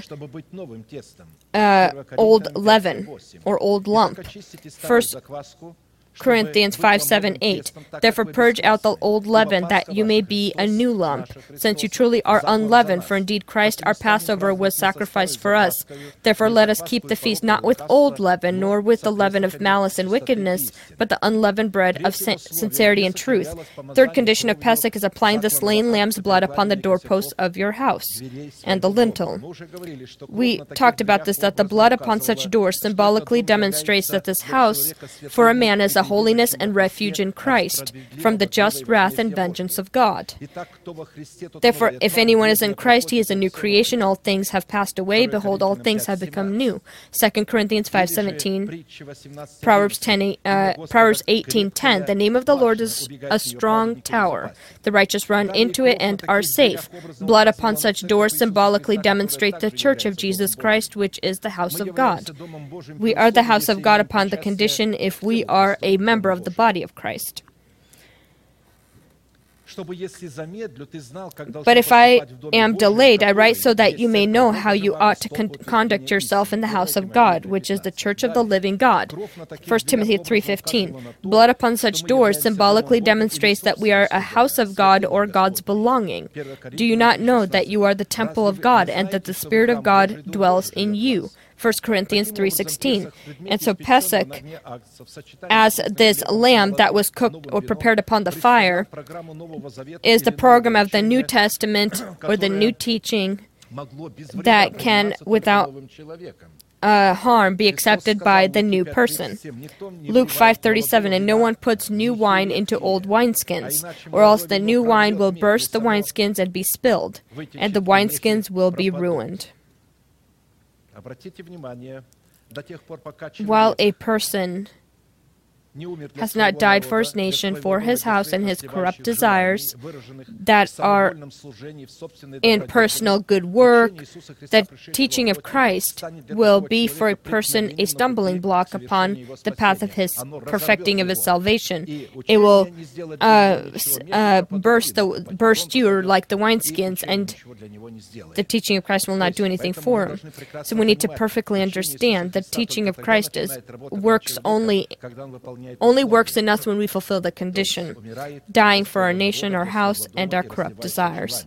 [SPEAKER 1] old leaven or old lump. 1 Corinthians 5:7-8. Therefore purge out the old leaven, that you may be a new lump, since you truly are unleavened. For indeed Christ our Passover was sacrificed for us. Therefore let us keep the feast not with old leaven, nor with the leaven of malice and wickedness, but the unleavened bread of sincerity and truth. Third condition of Pesach is applying the slain lamb's blood upon the doorposts of your house and the lintel. We talked about this, that the blood upon such doors symbolically demonstrates that this house for a man is a holiness and refuge in Christ from the just wrath and vengeance of God. Therefore, if anyone is in Christ, he is a new creation. All things have passed away. Behold, all things have become new. 2 Corinthians 5:17, Proverbs 18:10. The name of the Lord is a strong tower. The righteous run into it and are safe. Blood upon such doors symbolically demonstrate the church of Jesus Christ, which is the house of God. We are the house of God upon the condition if we are a member of the body of Christ. But if I am delayed, I write so that you may know how you ought to conduct yourself in the house of God, which is the church of the living God. 1 Timothy 3:15. Blood upon such doors symbolically demonstrates that we are a house of God or God's belonging. Do you not know that you are the temple of God and that the Spirit of God dwells in you? 1 Corinthians 3:16. And so Pesach, as this lamb that was cooked or prepared upon the fire, is the program of the New Testament or the new teaching that can, without harm, be accepted by the new person. Luke 5:37. And no one puts new wine into old wineskins, or else the new wine will burst the wineskins and be spilled, and the wineskins will be ruined. While a person has not died for his nation, for his house, and his corrupt desires that are in personal good work, the teaching of Christ will be for a person a stumbling block upon the path of his perfecting of his salvation. It will burst you like the wineskins, and the teaching of Christ will not do anything for him. So we need to perfectly understand the teaching of Christ only works in us when we fulfill the condition, dying for our nation, our house, and our corrupt desires.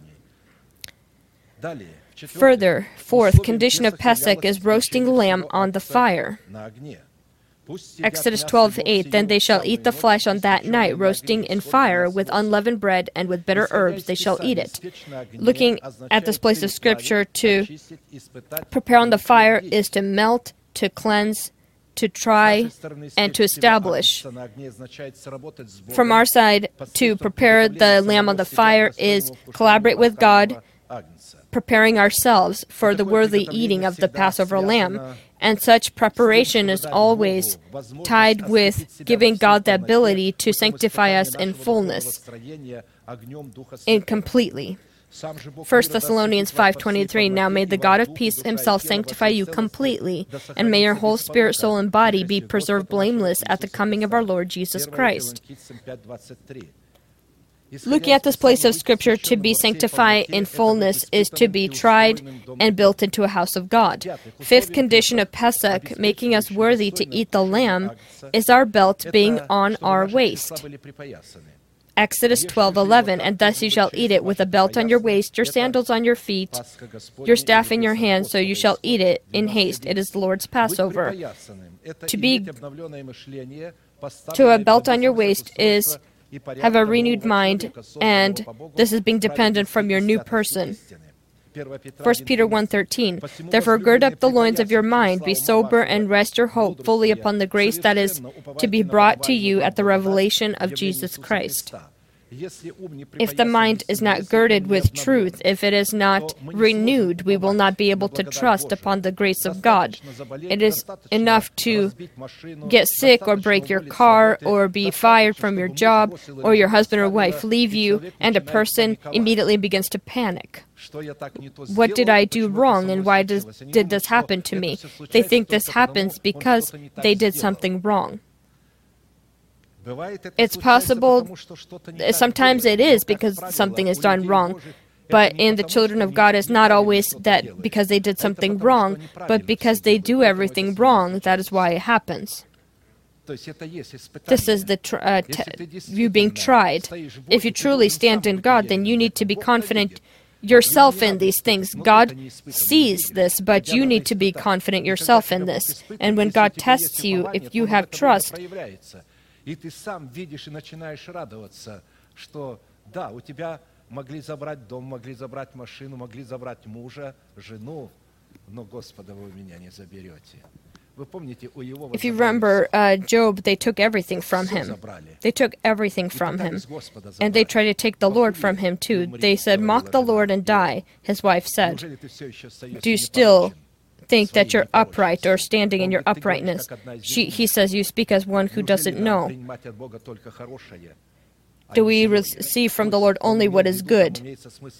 [SPEAKER 1] Further, fourth condition of Pesach is roasting lamb on the fire. Exodus 12:8. Then they shall eat the flesh on that night, roasting in fire, with unleavened bread and with bitter herbs they shall eat it. Looking at this place of Scripture, to prepare on the fire is to melt, to cleanse, to try, and to establish. From our side, to prepare the lamb on the fire is collaborate with God, preparing ourselves for the worthy eating of the Passover lamb. And such preparation is always tied with giving God the ability to sanctify us in fullness and completely. 1 Thessalonians 5:23. Now may the God of peace himself sanctify you completely, and may your whole spirit, soul, and body be preserved blameless at the coming of our Lord Jesus Christ. Looking at this place of Scripture, to be sanctified in fullness is to be tried and built into a house of God. Fifth condition of Pesach, making us worthy to eat the lamb, is our belt being on our waist. Exodus 12:11. And thus you shall eat it, with a belt on your waist, your sandals on your feet, your staff in your hand, so you shall eat it in haste. It is the Lord's Passover. To a belt on your waist is have a renewed mind, and this is being dependent from your new person. 1 Peter 1:13. Therefore gird up the loins of your mind, be sober, and rest your hope fully upon the grace that is to be brought to you at the revelation of Jesus Christ. If the mind is not girded with truth, if it is not renewed, we will not be able to trust upon the grace of God. It is enough to get sick or break your car or be fired from your job or your husband or wife leave you, and a person immediately begins to panic. What did I do wrong, and why did this happen to me? They think this happens because they did something wrong. It's possible, sometimes it is because something is done wrong, but in the children of God, it's not always that because they did something wrong, but because they do everything wrong, that is why it happens. This is you being tried. If you truly stand in God, then you need to be confident yourself in these things. God sees this, but you need to be confident yourself in this. And when God tests you, if you have trust,
[SPEAKER 2] и ты сам видишь и начинаешь радоваться, что да, у тебя могли забрать дом, могли забрать машину, могли забрать мужа, жену, но Господа вы у меня не заберете. Вы помните, у Иова
[SPEAKER 1] If you remember Job, they took everything from him. They took everything from him. And they tried to take the Lord from him too. They said, mock the Lord and die. His wife said, do you still think that you're upright or standing in your uprightness? He says, you speak as one who doesn't know. Do we receive from the Lord only what is good?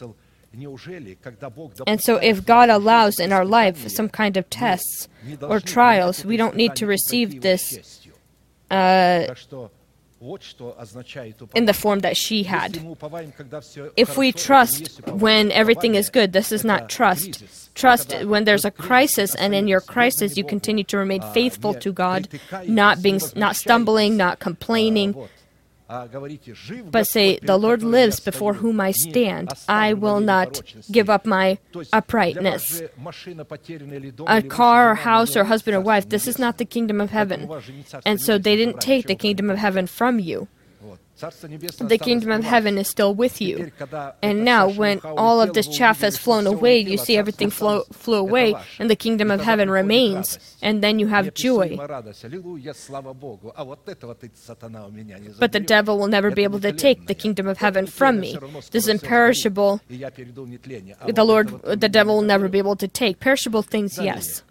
[SPEAKER 1] And so if God allows in our life some kind of tests or trials, we don't need to receive this in the form that she had. If we trust when everything is good, this is not trust. Trust when there's a crisis, and in your crisis you continue to remain faithful to God, not stumbling, not complaining, but say, the Lord lives before whom I stand. I will not give up my uprightness. A car or house or husband or wife, this is not the kingdom of heaven. And so they didn't take the kingdom of heaven from you. The kingdom of heaven is still with you. And now, when all of this chaff has flown away, you see everything flew away, and the kingdom of heaven remains, and then you have joy. But the devil will never be able to take the kingdom of heaven from me. This is imperishable. The devil will never be able to take. Perishable things, yes.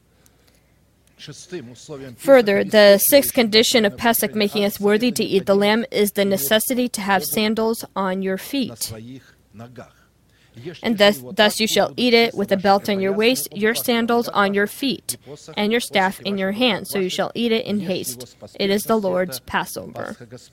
[SPEAKER 1] Further, the sixth condition of Pesach making us worthy to eat the lamb is the necessity to have sandals on your feet. And thus you shall eat it with a belt on your waist, your sandals on your feet, and your staff in your hand. So you shall eat it in haste. It is the Lord's Passover.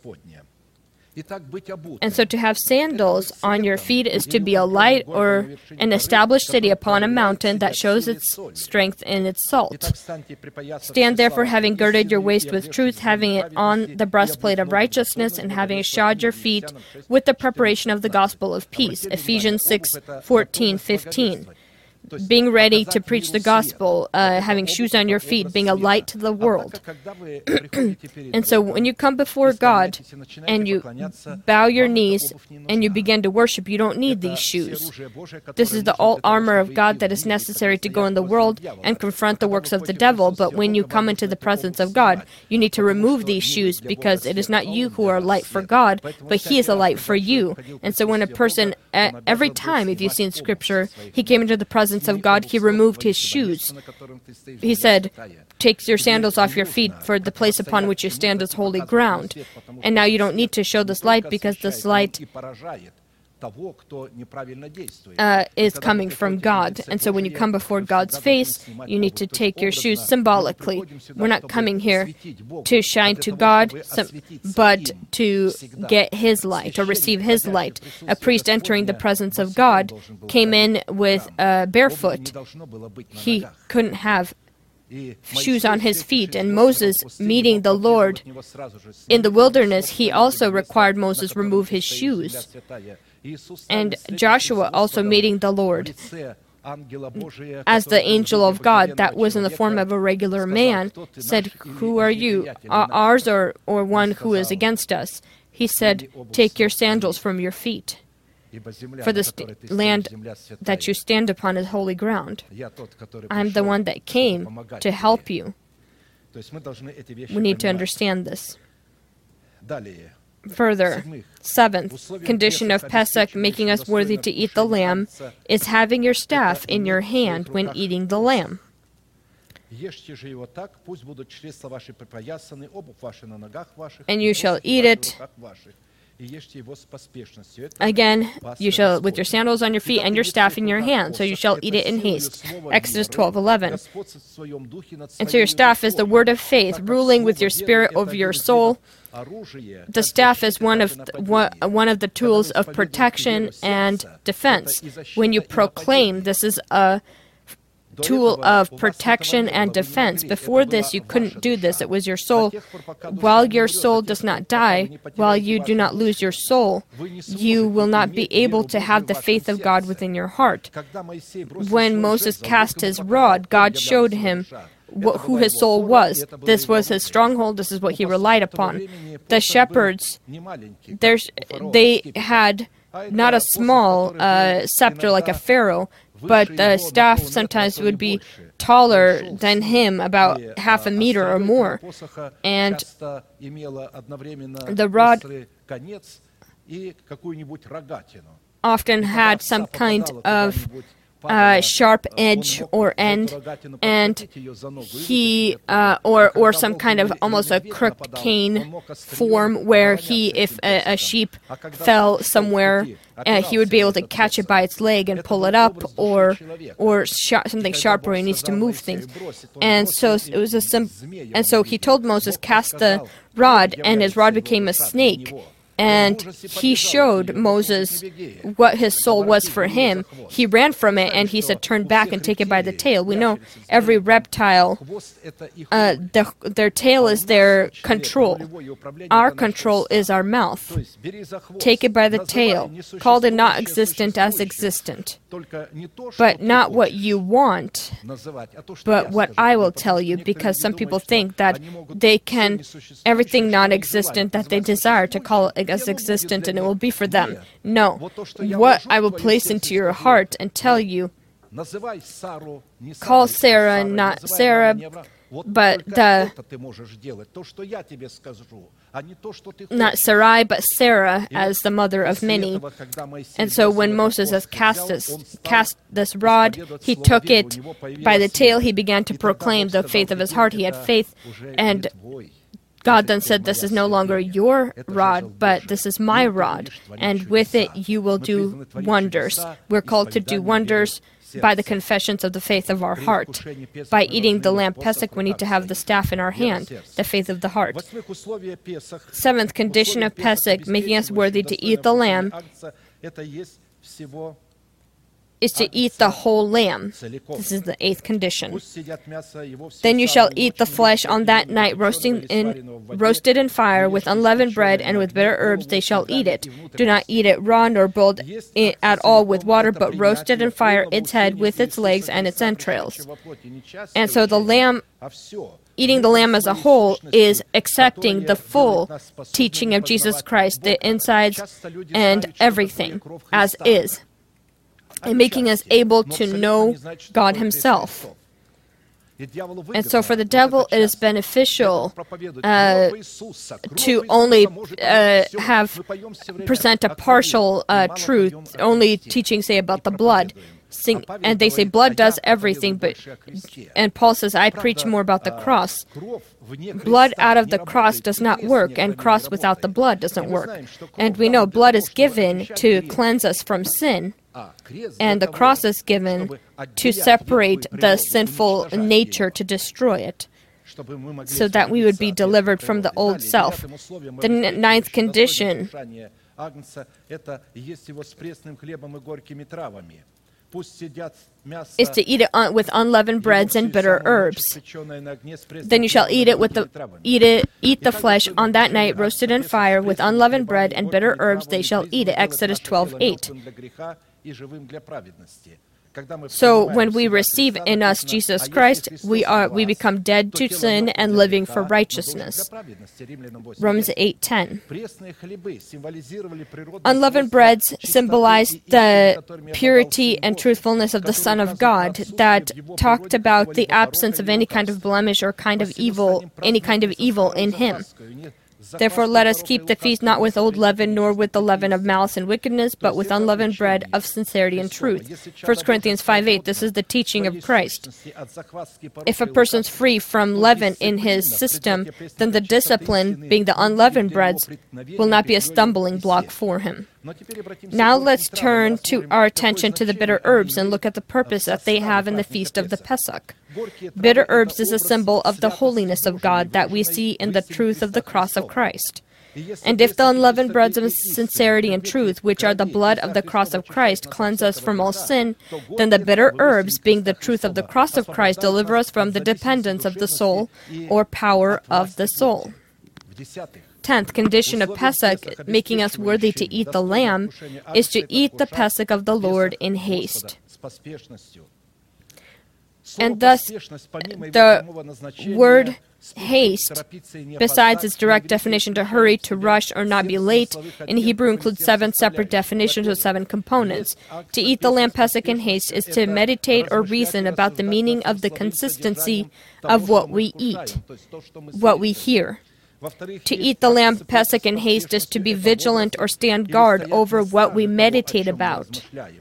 [SPEAKER 1] And so to have sandals on your feet is to be a light or an established city upon a mountain that shows its strength in its salt. Stand therefore, having girded your waist with truth, having it on the breastplate of righteousness, and having shod your feet with the preparation of the gospel of peace. Ephesians 6:14-15. Being ready to preach the gospel, having shoes on your feet, being a light to the world. And so when you come before God and you bow your knees and you begin to worship, you don't need these shoes. This is the all armor of God that is necessary to go in the world and confront the works of the devil. But when you come into the presence of God, you need to remove these shoes, because it is not you who are a light for God, but He is a light for you. And so when a person, every time, if you see in Scripture, he came into the presence of God, he removed his shoes. He said, take your sandals off your feet, for the place upon which you stand is holy ground. And now you don't need to show this light, because this light is coming from God. And so when you come before God's face, you need to take your shoes symbolically. We're not coming here to shine to God, but to get His light or receive His light. A priest entering the presence of God came in with barefoot. He couldn't have shoes on his feet. And Moses, meeting the Lord in the wilderness, he also required Moses remove his shoes. And Joshua, also meeting the Lord as the angel of God that was in the form of a regular man, said, who are you, ours or one who is against us? He said, take your sandals from your feet. For the land that you stand upon is holy ground. I'm the one that came to help you. We need to understand this. Further, seventh condition of Pesach, making us worthy to eat the lamb, is having your staff in your hand when eating the lamb. And you shall eat it. Again, you shall, with your sandals on your feet and your staff in your hand, so you shall eat it in haste. Exodus 12:11. And so your staff is the word of faith, ruling with your spirit over your soul. The staff is one of the tools of protection and defense. When you proclaim, this is a tool of protection and defense. Before this, you couldn't do this. It was your soul. While your soul does not die, while you do not lose your soul, you will not be able to have the faith of God within your heart. When Moses cast his rod, God showed him who his soul was. This was his stronghold. This is what he relied upon. The shepherds, they had not a small scepter like a pharaoh, but the staff sometimes would be taller than him, about half a meter or more. And the rod often had some kind of sharp edge or end, and or some kind of almost a crooked cane form, where if a sheep fell somewhere, he would be able to catch it by its leg and pull it up, or something sharp where he needs to move things. And so it was and so he told Moses, cast the rod, and his rod became a snake. And he showed Moses what his soul was for him. He ran from it, and he said, turn back and take it by the tail. We know every reptile, their tail is their control. Our control is our mouth. Take it by the tail. Call the not existent as existent. But not what you want, but what I will tell you, because some people think that they can, everything non-existent that they desire, to call it as existent, and it will be for them. No. What I will place into your heart and tell you, call Sarah not Sarah, but not Sarai, but Sarah, as the mother of many. And so when Moses has cast this rod, he took it by the tail. He began to proclaim the faith of his heart. He had faith, and God then said, this is no longer your rod, but this is my rod, and with it you will do wonders. We're called to do wonders by the confessions of the faith of our heart. By eating the lamb Pesach, we need to have the staff in our hand, the faith of the heart. Seventh condition of Pesach, making us worthy to eat the lamb, is to eat the whole lamb. This is the eighth condition. Then you shall eat the flesh on that night, roasted in fire, with unleavened bread, and with bitter herbs they shall eat it. Do not eat it raw, nor boiled at all with water, but roasted in fire, its head with its legs and its entrails. And so the lamb, eating the lamb as a whole, is accepting the full teaching of Jesus Christ, the insides and everything, as is, and making us able to know God Himself. And so for the devil, it is beneficial to only present a partial truth, only teaching, say, about the blood. And they say blood does everything, and Paul says, I preach more about the cross. Blood out of the cross does not work, and cross without the blood doesn't work. And we know blood is given to cleanse us from sin, and the cross is given to separate the sinful nature, to destroy it, so that we would be delivered from the old self. The ninth condition is to eat it with unleavened breads and bitter herbs. Then you shall eat the flesh on that night, roasted in fire, with unleavened bread and bitter herbs they shall eat it. Exodus 12:8. So when we receive in us Jesus Christ, we become dead to sin and living for righteousness. Romans 8:10. Unleavened breads symbolize the purity and truthfulness of the Son of God that talked about the absence of any kind of blemish or any kind of evil in him. Therefore, let us keep the feast not with old leaven, nor with the leaven of malice and wickedness, but with unleavened bread of sincerity and truth. 1 Corinthians 5:8, this is the teaching of Christ. If a person's free from leaven in his system, then the discipline, being the unleavened breads, will not be a stumbling block for him. Now let's turn our attention to the bitter herbs and look at the purpose that they have in the feast of the Pesach. Bitter herbs is a symbol of the holiness of God that we see in the truth of the cross of Christ. And if the unleavened breads of sincerity and truth, which are the blood of the cross of Christ, cleanse us from all sin, then the bitter herbs, being the truth of the cross of Christ, deliver us from the dependence of the soul or power of the soul. 10th condition of Pesach, making us worthy to eat the lamb, is to eat the Pesach of the Lord in haste. And thus, the word haste, besides its direct definition to hurry, to rush, or not be late, in Hebrew includes 7 separate definitions of 7 components. To eat the lamb Pesach in haste is to meditate or reason about the meaning of the consistency of what we eat, what we hear. To eat the lamb Pesach in haste is to be vigilant or stand guard over what we meditate about.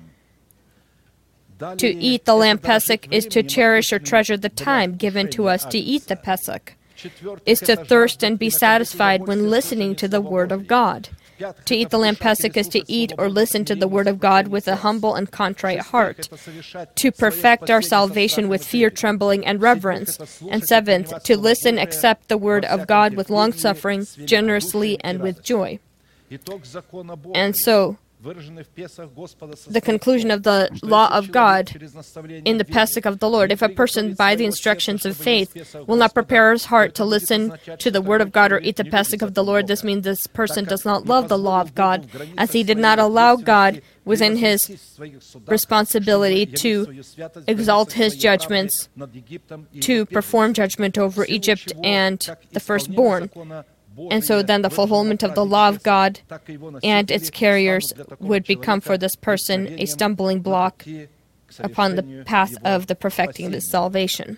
[SPEAKER 1] To eat the lamb Pesach is to cherish or treasure the time given to us to eat the Pesach, is to thirst and be satisfied when listening to the Word of God. To eat the lamb Pesach is to eat or listen to the Word of God with a humble and contrite heart, to perfect our salvation with fear, trembling, and reverence. And 7th, to listen, accept the Word of God with long-suffering, generously, and with joy. And so, the conclusion of the law of God in the Pesach of the Lord. If a person, by the instructions of faith, will not prepare his heart to listen to the Word of God or eat the Pesach of the Lord, this means this person does not love the law of God, as he did not allow God within his responsibility to exalt his judgments, to perform judgment over Egypt and the firstborn. And so then the fulfillment of the law of God and its carriers would become for this person a stumbling block upon the path of the perfecting of his salvation.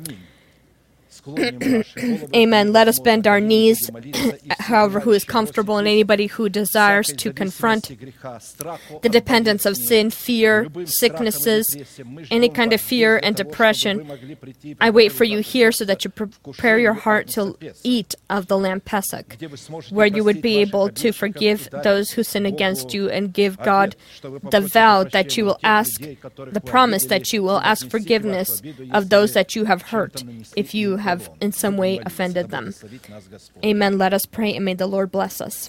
[SPEAKER 1] Amen. Let us bend our knees, however, who is comfortable, and anybody who desires to confront the dependence of sin, fear, sicknesses, any kind of fear and depression. I wait for you here so that you prepare your heart to eat of the lamb Pesach, where you would be able to forgive those who sin against you and give God the vow that you will ask, the promise that you will ask forgiveness of those that you have hurt, if you have in some way offended them. Amen. Let us pray, and may the Lord bless us.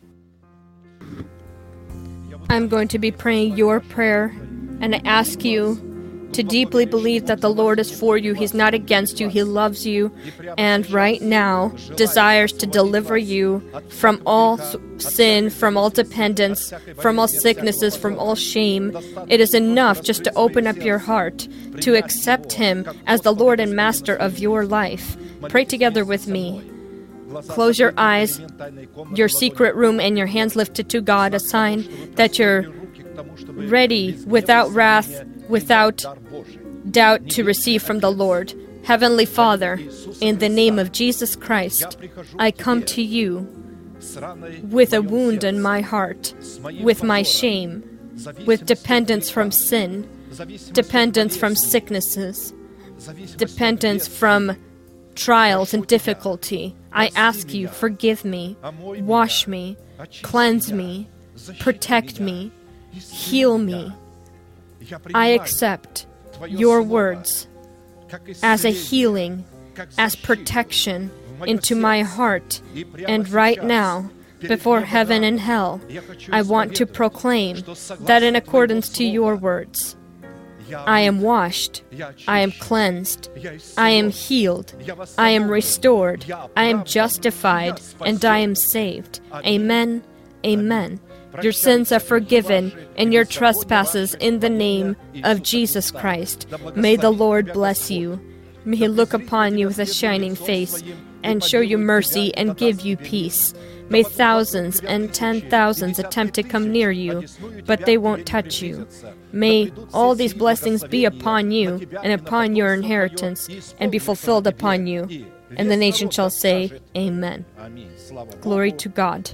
[SPEAKER 1] I'm going to be praying your prayer, and I ask you to deeply believe that the Lord is for you. He's not against you. He loves you, and right now desires to deliver you from all sin, from all dependence, from all sicknesses, from all shame. It is enough just to open up your heart, to accept Him as the Lord and Master of your life. Pray together with me. Close your eyes, your secret room, and your hands lifted to God, a sign that you're ready, without wrath, without doubt, to receive from the Lord. Heavenly Father, in the name of Jesus Christ, I come to you with a wound in my heart, with my shame, with dependence from sin, dependence from sicknesses, dependence from trials and difficulty. I ask you, forgive me, wash me, cleanse me, protect me, heal me. I accept your words as a healing, as protection into my heart. And right now, before heaven and hell, I want to proclaim that in accordance to your words, I am washed, I am cleansed, I am healed, I am restored, I am justified, and I am saved. Amen. Amen. Your sins are forgiven, and your trespasses in the name of Jesus Christ. May the Lord bless you. May He look upon you with a shining face and show you mercy and give you peace. May thousands and 10,000s attempt to come near you, but they won't touch you. May all these blessings be upon you and upon your inheritance and be fulfilled upon you. And the nation shall say, Amen. Glory to God.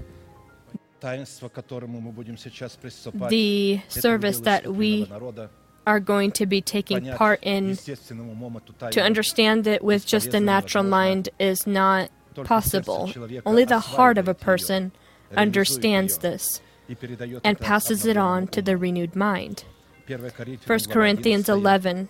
[SPEAKER 1] The service that we are going to be taking part in, to understand it with just a natural mind is not possible. Only the heart of a person understands this and passes it on to the renewed mind. 1 Corinthians 11,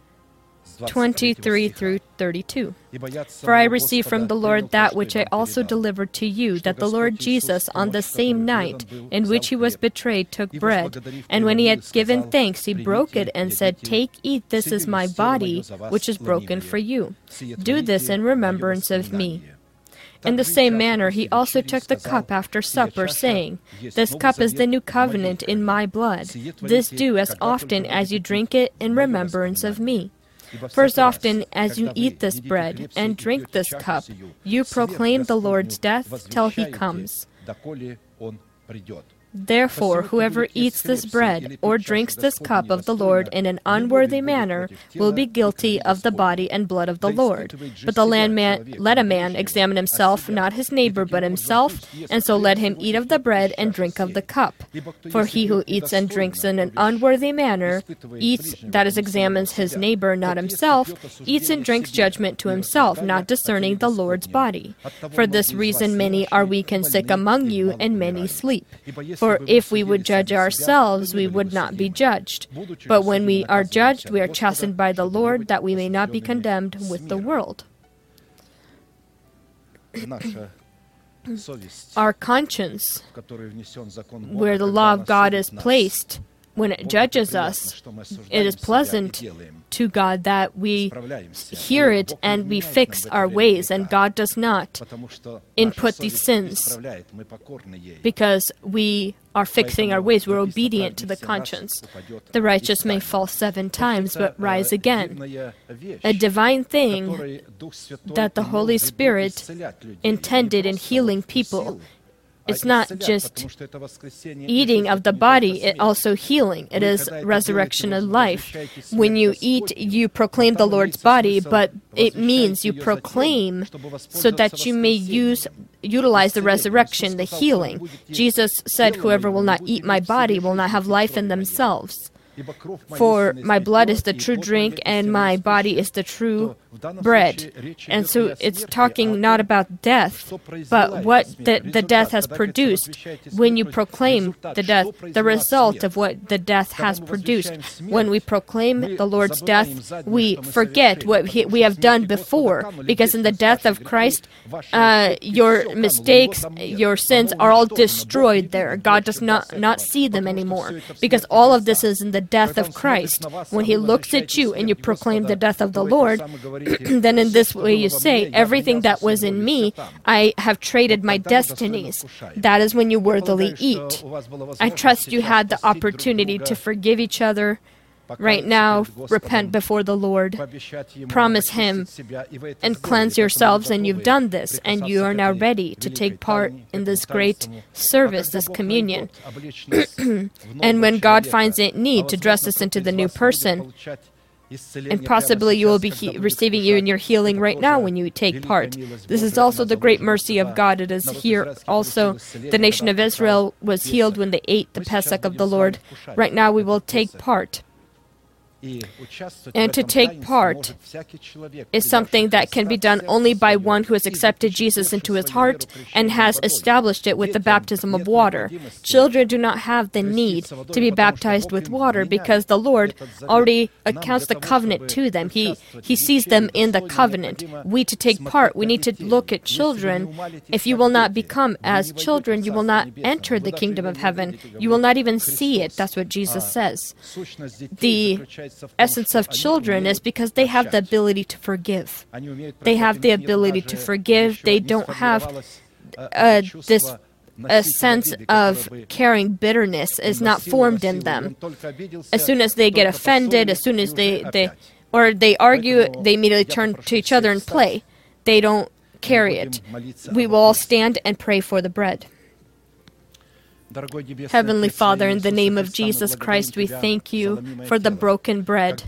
[SPEAKER 1] 23 through 32. For I received from the Lord that which I also delivered to you, that the Lord Jesus, on the same night in which He was betrayed, took bread, and when He had given thanks, He broke it and said, Take, eat, this is my body, which is broken for you. Do this in remembrance of me. In the same manner, He also took the cup after supper, saying, This cup is the new covenant in my blood. This do as often as you drink it in remembrance of me. For as often as you eat this bread and drink this cup, you proclaim the Lord's death till He comes. Therefore, whoever eats this bread or drinks this cup of the Lord in an unworthy manner will be guilty of the body and blood of the Lord. But let a man examine himself, not his neighbor, but himself, and so let him eat of the bread and drink of the cup. For he who eats and drinks in an unworthy manner eats, that is, examines his neighbor, not himself, eats and drinks judgment to himself, not discerning the Lord's body. For this reason many are weak and sick among you, and many sleep. For if we would judge ourselves, we would not be judged. But when we are judged, we are chastened by the Lord, that we may not be condemned with the world. Our conscience, where the law of God is placed, when it judges us, it is pleasant to God that we hear it and we fix our ways, and God does not input these sins because we are fixing our ways. We're obedient to the conscience. The righteous may fall 7 times but rise again. A divine thing that the Holy Spirit intended in healing people. It's not just eating of the body, it's also healing. It is resurrection of life. When you eat, you proclaim the Lord's body, but it means you proclaim so that you may utilize the resurrection, the healing. Jesus said, whoever will not eat my body will not have life in themselves. For my blood is the true drink, and my body is the true bread. And so it's talking not about death, but what the death has produced. When you proclaim the death, the result of what the death has produced. When we proclaim the Lord's death, we forget what we have done before, because in the death of Christ, your mistakes, your sins are all destroyed there. God does not see them anymore, because all of this is in the death of Christ. When He looks at you and you proclaim the death of the Lord, then in this way you say, everything that was in me, I have traded my destinies. That is when you worthily eat. I trust you had the opportunity to forgive each other. Right now, repent before the Lord, promise Him, and cleanse yourselves, and you've done this, and you are now ready to take part in this great service, this communion. And when God finds it need to dress us into the new person, and possibly you will be receiving your healing right now when you take part. This is also the great mercy of God. It is here also the nation of Israel was healed when they ate the Pesach of the Lord. Right now we will take part. And to take part is something that can be done only by one who has accepted Jesus into his heart and has established it with the baptism of water. Children do not have the need to be baptized with water because the Lord already accounts the covenant to them. He sees them in the covenant. We, to take part, we need to look at children. If you will not become as children, you will not enter the kingdom of heaven. You will not even see it. That's what Jesus says. The essence of children is because they have the ability to forgive. They have the ability to forgive. They don't have this a sense of carrying bitterness is not formed in them. As soon as they get offended, as soon as they argue, they immediately turn to each other and play. They don't carry it. We will all stand and pray for the bread. Heavenly Father, in the name of Jesus Christ, we thank you for the broken bread,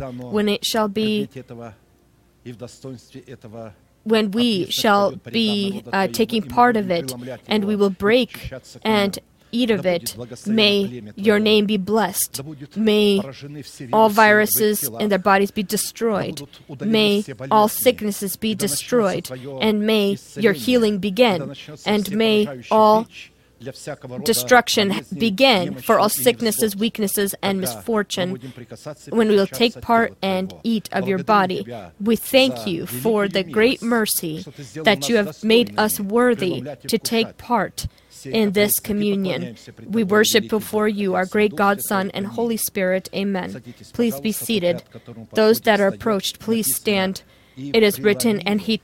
[SPEAKER 1] when we shall be taking part of it, and we will break and eat of it. May your name be blessed. May all viruses in their bodies be destroyed. May all sicknesses be destroyed. And may your healing begin. And may all destruction begin for all sicknesses, weaknesses, and misfortune when we will take part and eat of your body. We thank you for the great mercy that you have made us worthy to take part in this communion. We worship before you, our great God, Son, and Holy Spirit. Amen. Please be seated. Those that are approached, please stand. It is written, and he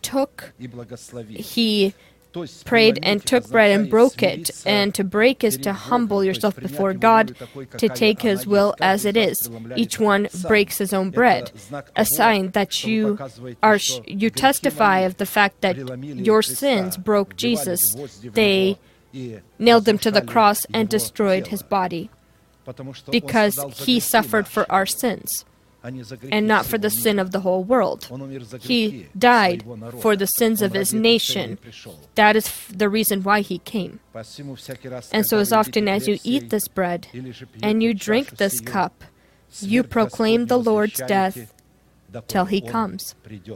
[SPEAKER 1] prayed and took bread and broke it. And to break is to humble yourself before God, to take his will as it is. Each one breaks his own bread, a sign that you testify of the fact that your sins broke Jesus. They nailed him to the cross and destroyed his body, because he suffered for our sins and not for the sin of the whole world. He died for the sins of his nation. That is the reason why he came. And so as often as you eat this bread and you drink this cup, you proclaim the Lord's death till he comes.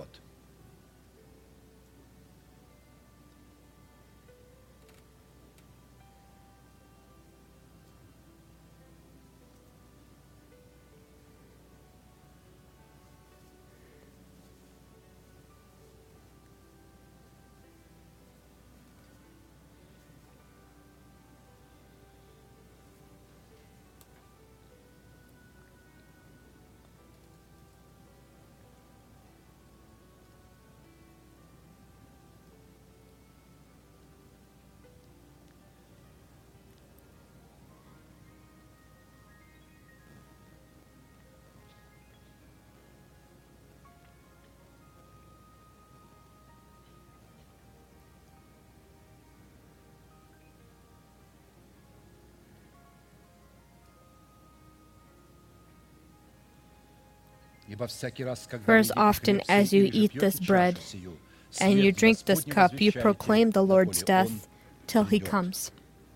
[SPEAKER 1] For as often as you eat this bread and you drink this cup, you proclaim the Lord's death till he comes.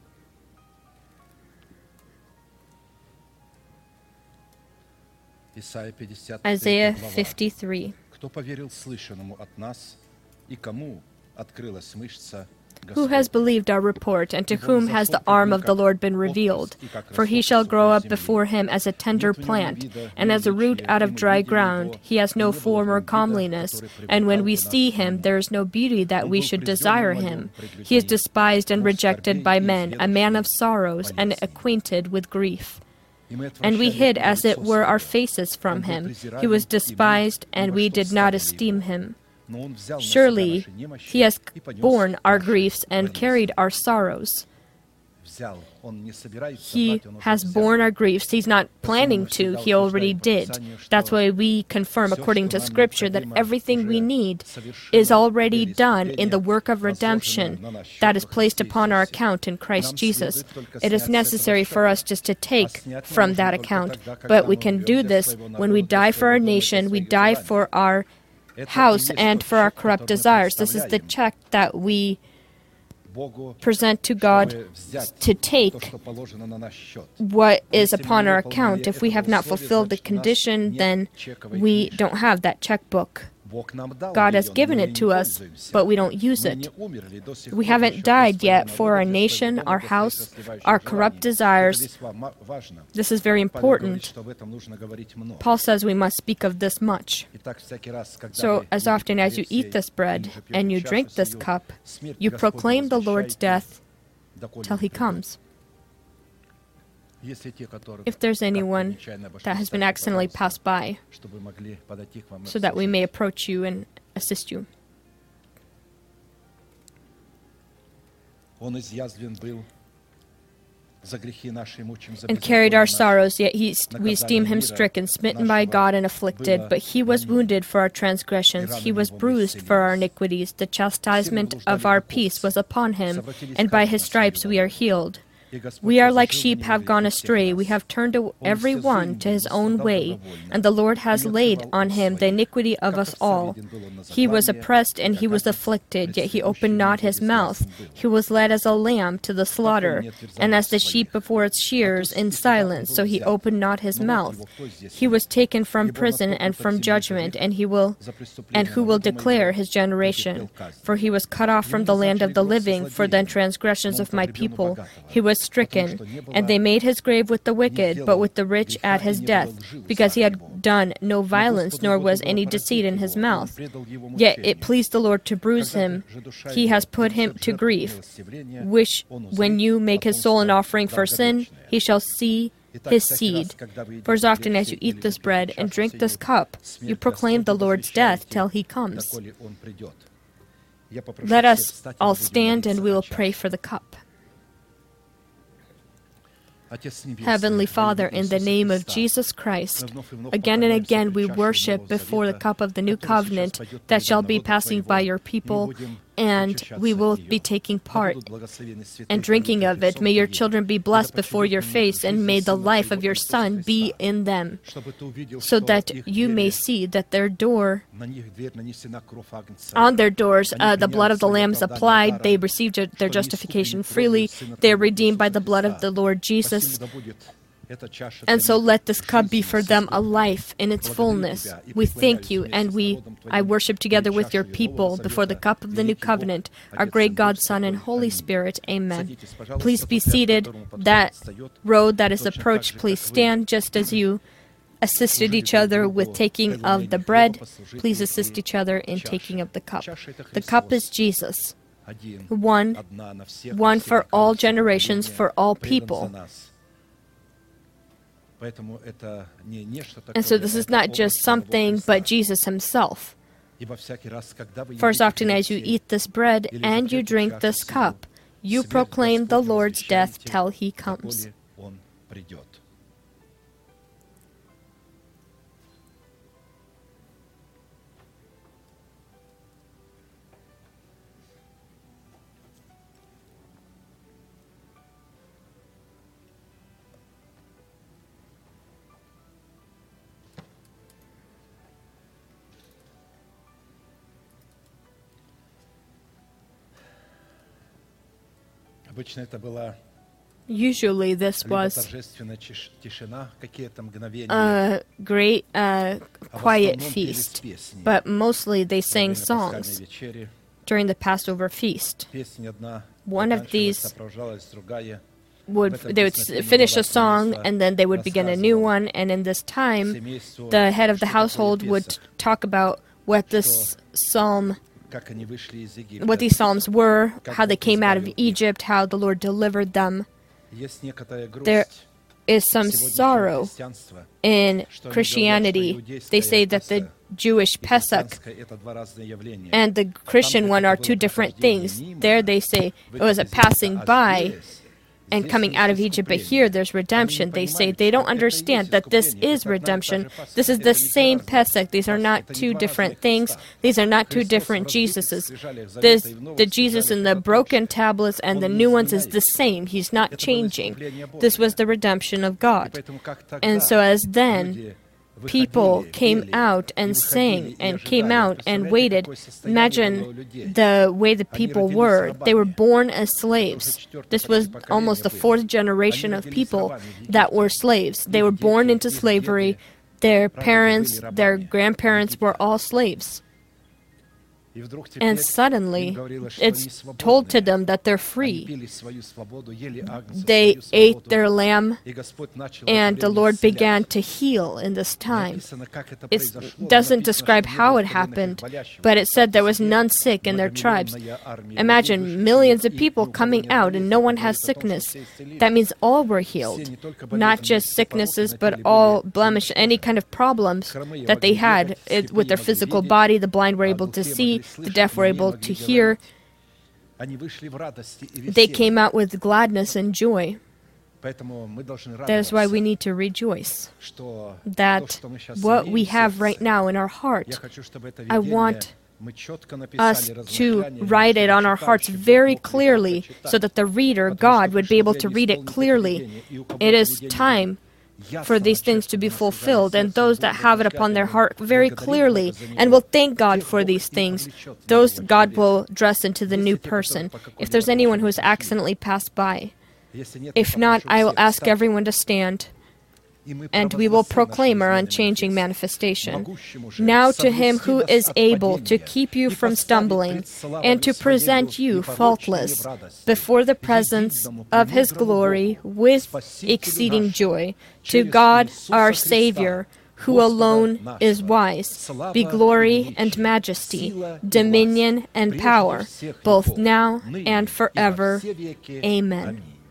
[SPEAKER 1] Isaiah 53. Who has believed our report, and to whom has the arm of the Lord been revealed? For he shall grow up before him as a tender plant, and as a root out of dry ground. He has no form or comeliness, and when we see him, there is no beauty that we should desire him. He is despised and rejected by men, a man of sorrows, and acquainted with grief. And we hid, as it were, our faces from him. He was despised, and we did not esteem him. Surely he has borne our griefs and carried our sorrows. He has borne our griefs. He's not planning to. He already did. That's why we confirm, according to Scripture, that everything we need is already done in the work of redemption that is placed upon our account in Christ Jesus. It is necessary for us just to take from that account. But we can do this when we die for our nation, we die for our house, and for our corrupt desires. This is the check that we present to God to take what is upon our account. If we have not fulfilled the condition, then we don't have that checkbook. God has given it to us, but we don't use it. We haven't died yet for our nation, our house, our corrupt desires. This is very important. Paul says we must speak of this much. So, as often as you eat this bread and you drink this cup, you proclaim the Lord's death till he comes. If there's anyone that has been accidentally passed by, so that we may approach you and assist you. and carried our sorrows, yet we esteem him stricken, smitten by God, and afflicted. But he was wounded for our transgressions, he was bruised for our iniquities. The chastisement of our peace was upon him, and by his stripes we are healed. We are like sheep have gone astray. We have turned every one to his own way, and the Lord has laid on him the iniquity of us all. He was oppressed and he was afflicted, yet he opened not his mouth. He was led as a lamb to the slaughter, and as the sheep before its shears in silence, so he opened not his mouth. He was taken from prison and from judgment, and who will declare his generation? For he was cut off from the land of the living, for the transgressions of my people. He was stricken, and they made his grave with the wicked, but with the rich at his death, because he had done no violence, nor was any deceit in his mouth. Yet it pleased the Lord to bruise him. He has put him to grief, which when you make his soul an offering for sin, he shall see his seed. For as often as you eat this bread and drink this cup, you proclaim the Lord's death till he comes. Let us all stand and we will pray for the cup. Heavenly Father, in the name of Jesus Christ, again and again we worship before the cup of the new covenant that shall be passing by your people, and we will be taking part and drinking of it. May your children be blessed before your face, and may the life of your Son be in them, so that you may see that on their doors the blood of the Lamb is applied. They received their justification freely. They are redeemed by the blood of the Lord Jesus. And so let this cup be for them a life in its fullness. We thank you, and I worship together with your people before the cup of the new covenant, our great God, Son, and Holy Spirit. Amen. Please be seated. That row that is approached, please stand just as you assisted each other with taking of the bread. Please assist each other in taking of the cup. The cup is Jesus, one for all generations, for all people. And so this is not just something, but Jesus himself. For as often as you eat this bread and you drink this cup, you proclaim the Lord's death till he comes. Usually this was a great quiet feast, but mostly they sang songs during the Passover feast. One of these they would finish a song and then they would begin a new one, and in this time the head of the household would talk about what these psalms were, how they came out of Egypt, how the Lord delivered them. There is some sorrow in Christianity. They say that the Jewish Pesach and the Christian one are two different things. There they say it was a passing by and coming out of Egypt, but here there's redemption. They say they don't understand that this is redemption. This is the same Pesach. These are not two different things. These are not two different Jesuses. The Jesus in the broken tablets and the new ones is the same. He's not changing. This was the redemption of God. And so as then people came out and sang and came out and waited. Imagine the way the people were. They were born as slaves. This was almost the fourth generation of people that were slaves. They were born into slavery. Their parents, their grandparents were all slaves. And suddenly, it's told to them that they're free. They ate their lamb, and the Lord began to heal in this time. It doesn't describe how it happened, but it said there was none sick in their tribes. Imagine millions of people coming out, and no one has sickness. That means all were healed. Not just sicknesses, but all blemish, any kind of problems that they had with their physical body. The blind were able to see. The deaf were able to hear. They came out with gladness and joy. That is why we need to rejoice that what we have right now in our heart, I want us to write it on our hearts very clearly so that the reader, God, would be able to read it clearly. It is time for these things to be fulfilled, and those that have it upon their heart very clearly and will thank God for these things, those God will dress into the new person. If there's anyone who has accidentally passed by, if not, I will ask everyone to stand, and we will proclaim our unchanging manifestation. Now to Him who is able to keep you from stumbling and to present you faultless before the presence of His glory with exceeding joy, to God our Savior, who alone is wise, be glory and majesty, dominion and power, both now and forever. Amen.